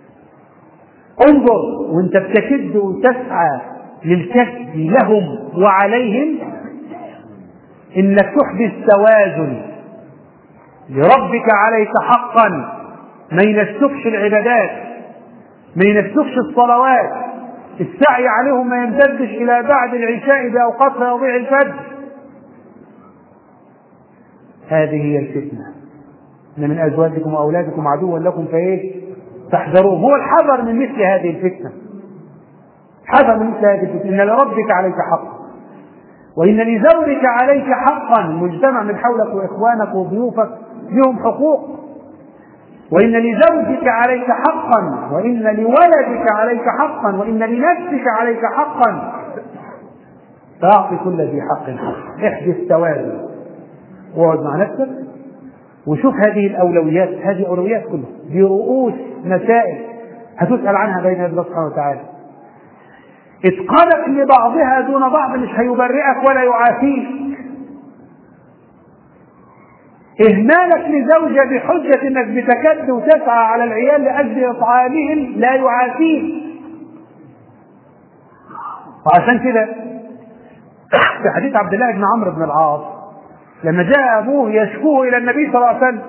انظر وانت بتكد وتسعى للكسب لهم وعليهم إنك تحدث توازن لربك عليك حقا، ما ينسكش العبادات، ما ينسكش الصلوات، السعي عليهم ما يمتدش إلى بعد العشاء بأوقات فيضيع الفجر. هذه هي الفتنة. إن من أزواجكم وأولادكم عدوا لكم فإيه؟ تحذروه. هو الحذر من مثل هذه الفتنة، حذر من مثل هذه الفتنة. إن لربك عليك حقا، وإن لزوجك عليك حقا، مجتمع من حولك وإخوانك وضيوفك لهم حقوق، وإن لزوجك عليك حقا، وإن لولدك عليك حقا، وإن لنفسك عليك حقا. فأعطي كل ذي حق حق. احدث توازن، واقعد مع نفسك وشوف هذه الأولويات. هذه أولويات كلها، دي رؤوس مسائل هتسأل عنها بين الله سبحانه وتعالى. اتقانك لبعضها دون بعض مش هيبرئك ولا يعافيك. إهمالك لزوجة بحجة انك بتكد وتسعى على العيال لأجل إطعامهم لا يعافيك. وعشان كده في حديث عبد الله بن عمرو بن العاص لما جاء أبوه يشكوه إلى النبي صلى الله عليه وسلم،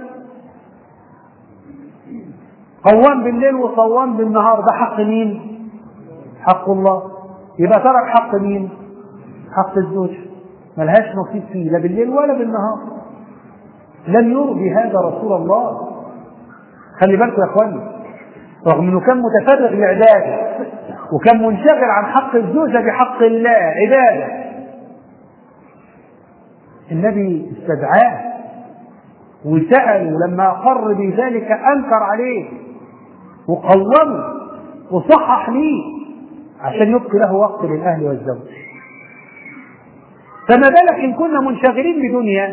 قوام بالليل وصوام بالنهار، ده حق مين؟ حق الله. يبقى ترك حق مين؟ حق الزوج، ملهاش نصيب فيه لا بالليل ولا بالنهار. لم يرضي هذا رسول الله. خلي بالكم يا اخواني، رغم انه كان متفرغ لعباده وكان منشغل عن حق الزوجه بحق الله عباده، النبي استدعاه وسأله، لما أقر بذلك أنكر عليه وقومه وصحح ليه عشان يبقي له وقت للأهل والزوج. فما بالك إن كنا منشغلين بدنيا،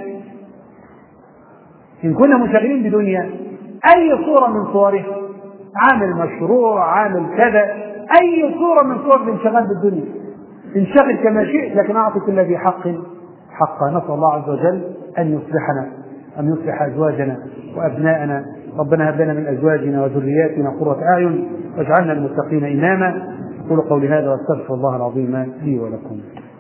إن كنا منشغلين بدنيا أي صورة من صورها، عامل مشروع، عامل كذا، أي صورة من صور الانشغال بالدنيا، انشغل كما شئت، لكن أعطي كل ذي حق حقا. نسأل الله عز وجل أن يصلحنا، أن يصلح أزواجنا وأبناءنا. ربنا هب لنا من أزواجنا وذرياتنا قرة أعين واجعلنا المتقين إماما. أقول قولي هذا وأستغفر الله العظيم لي ولكم.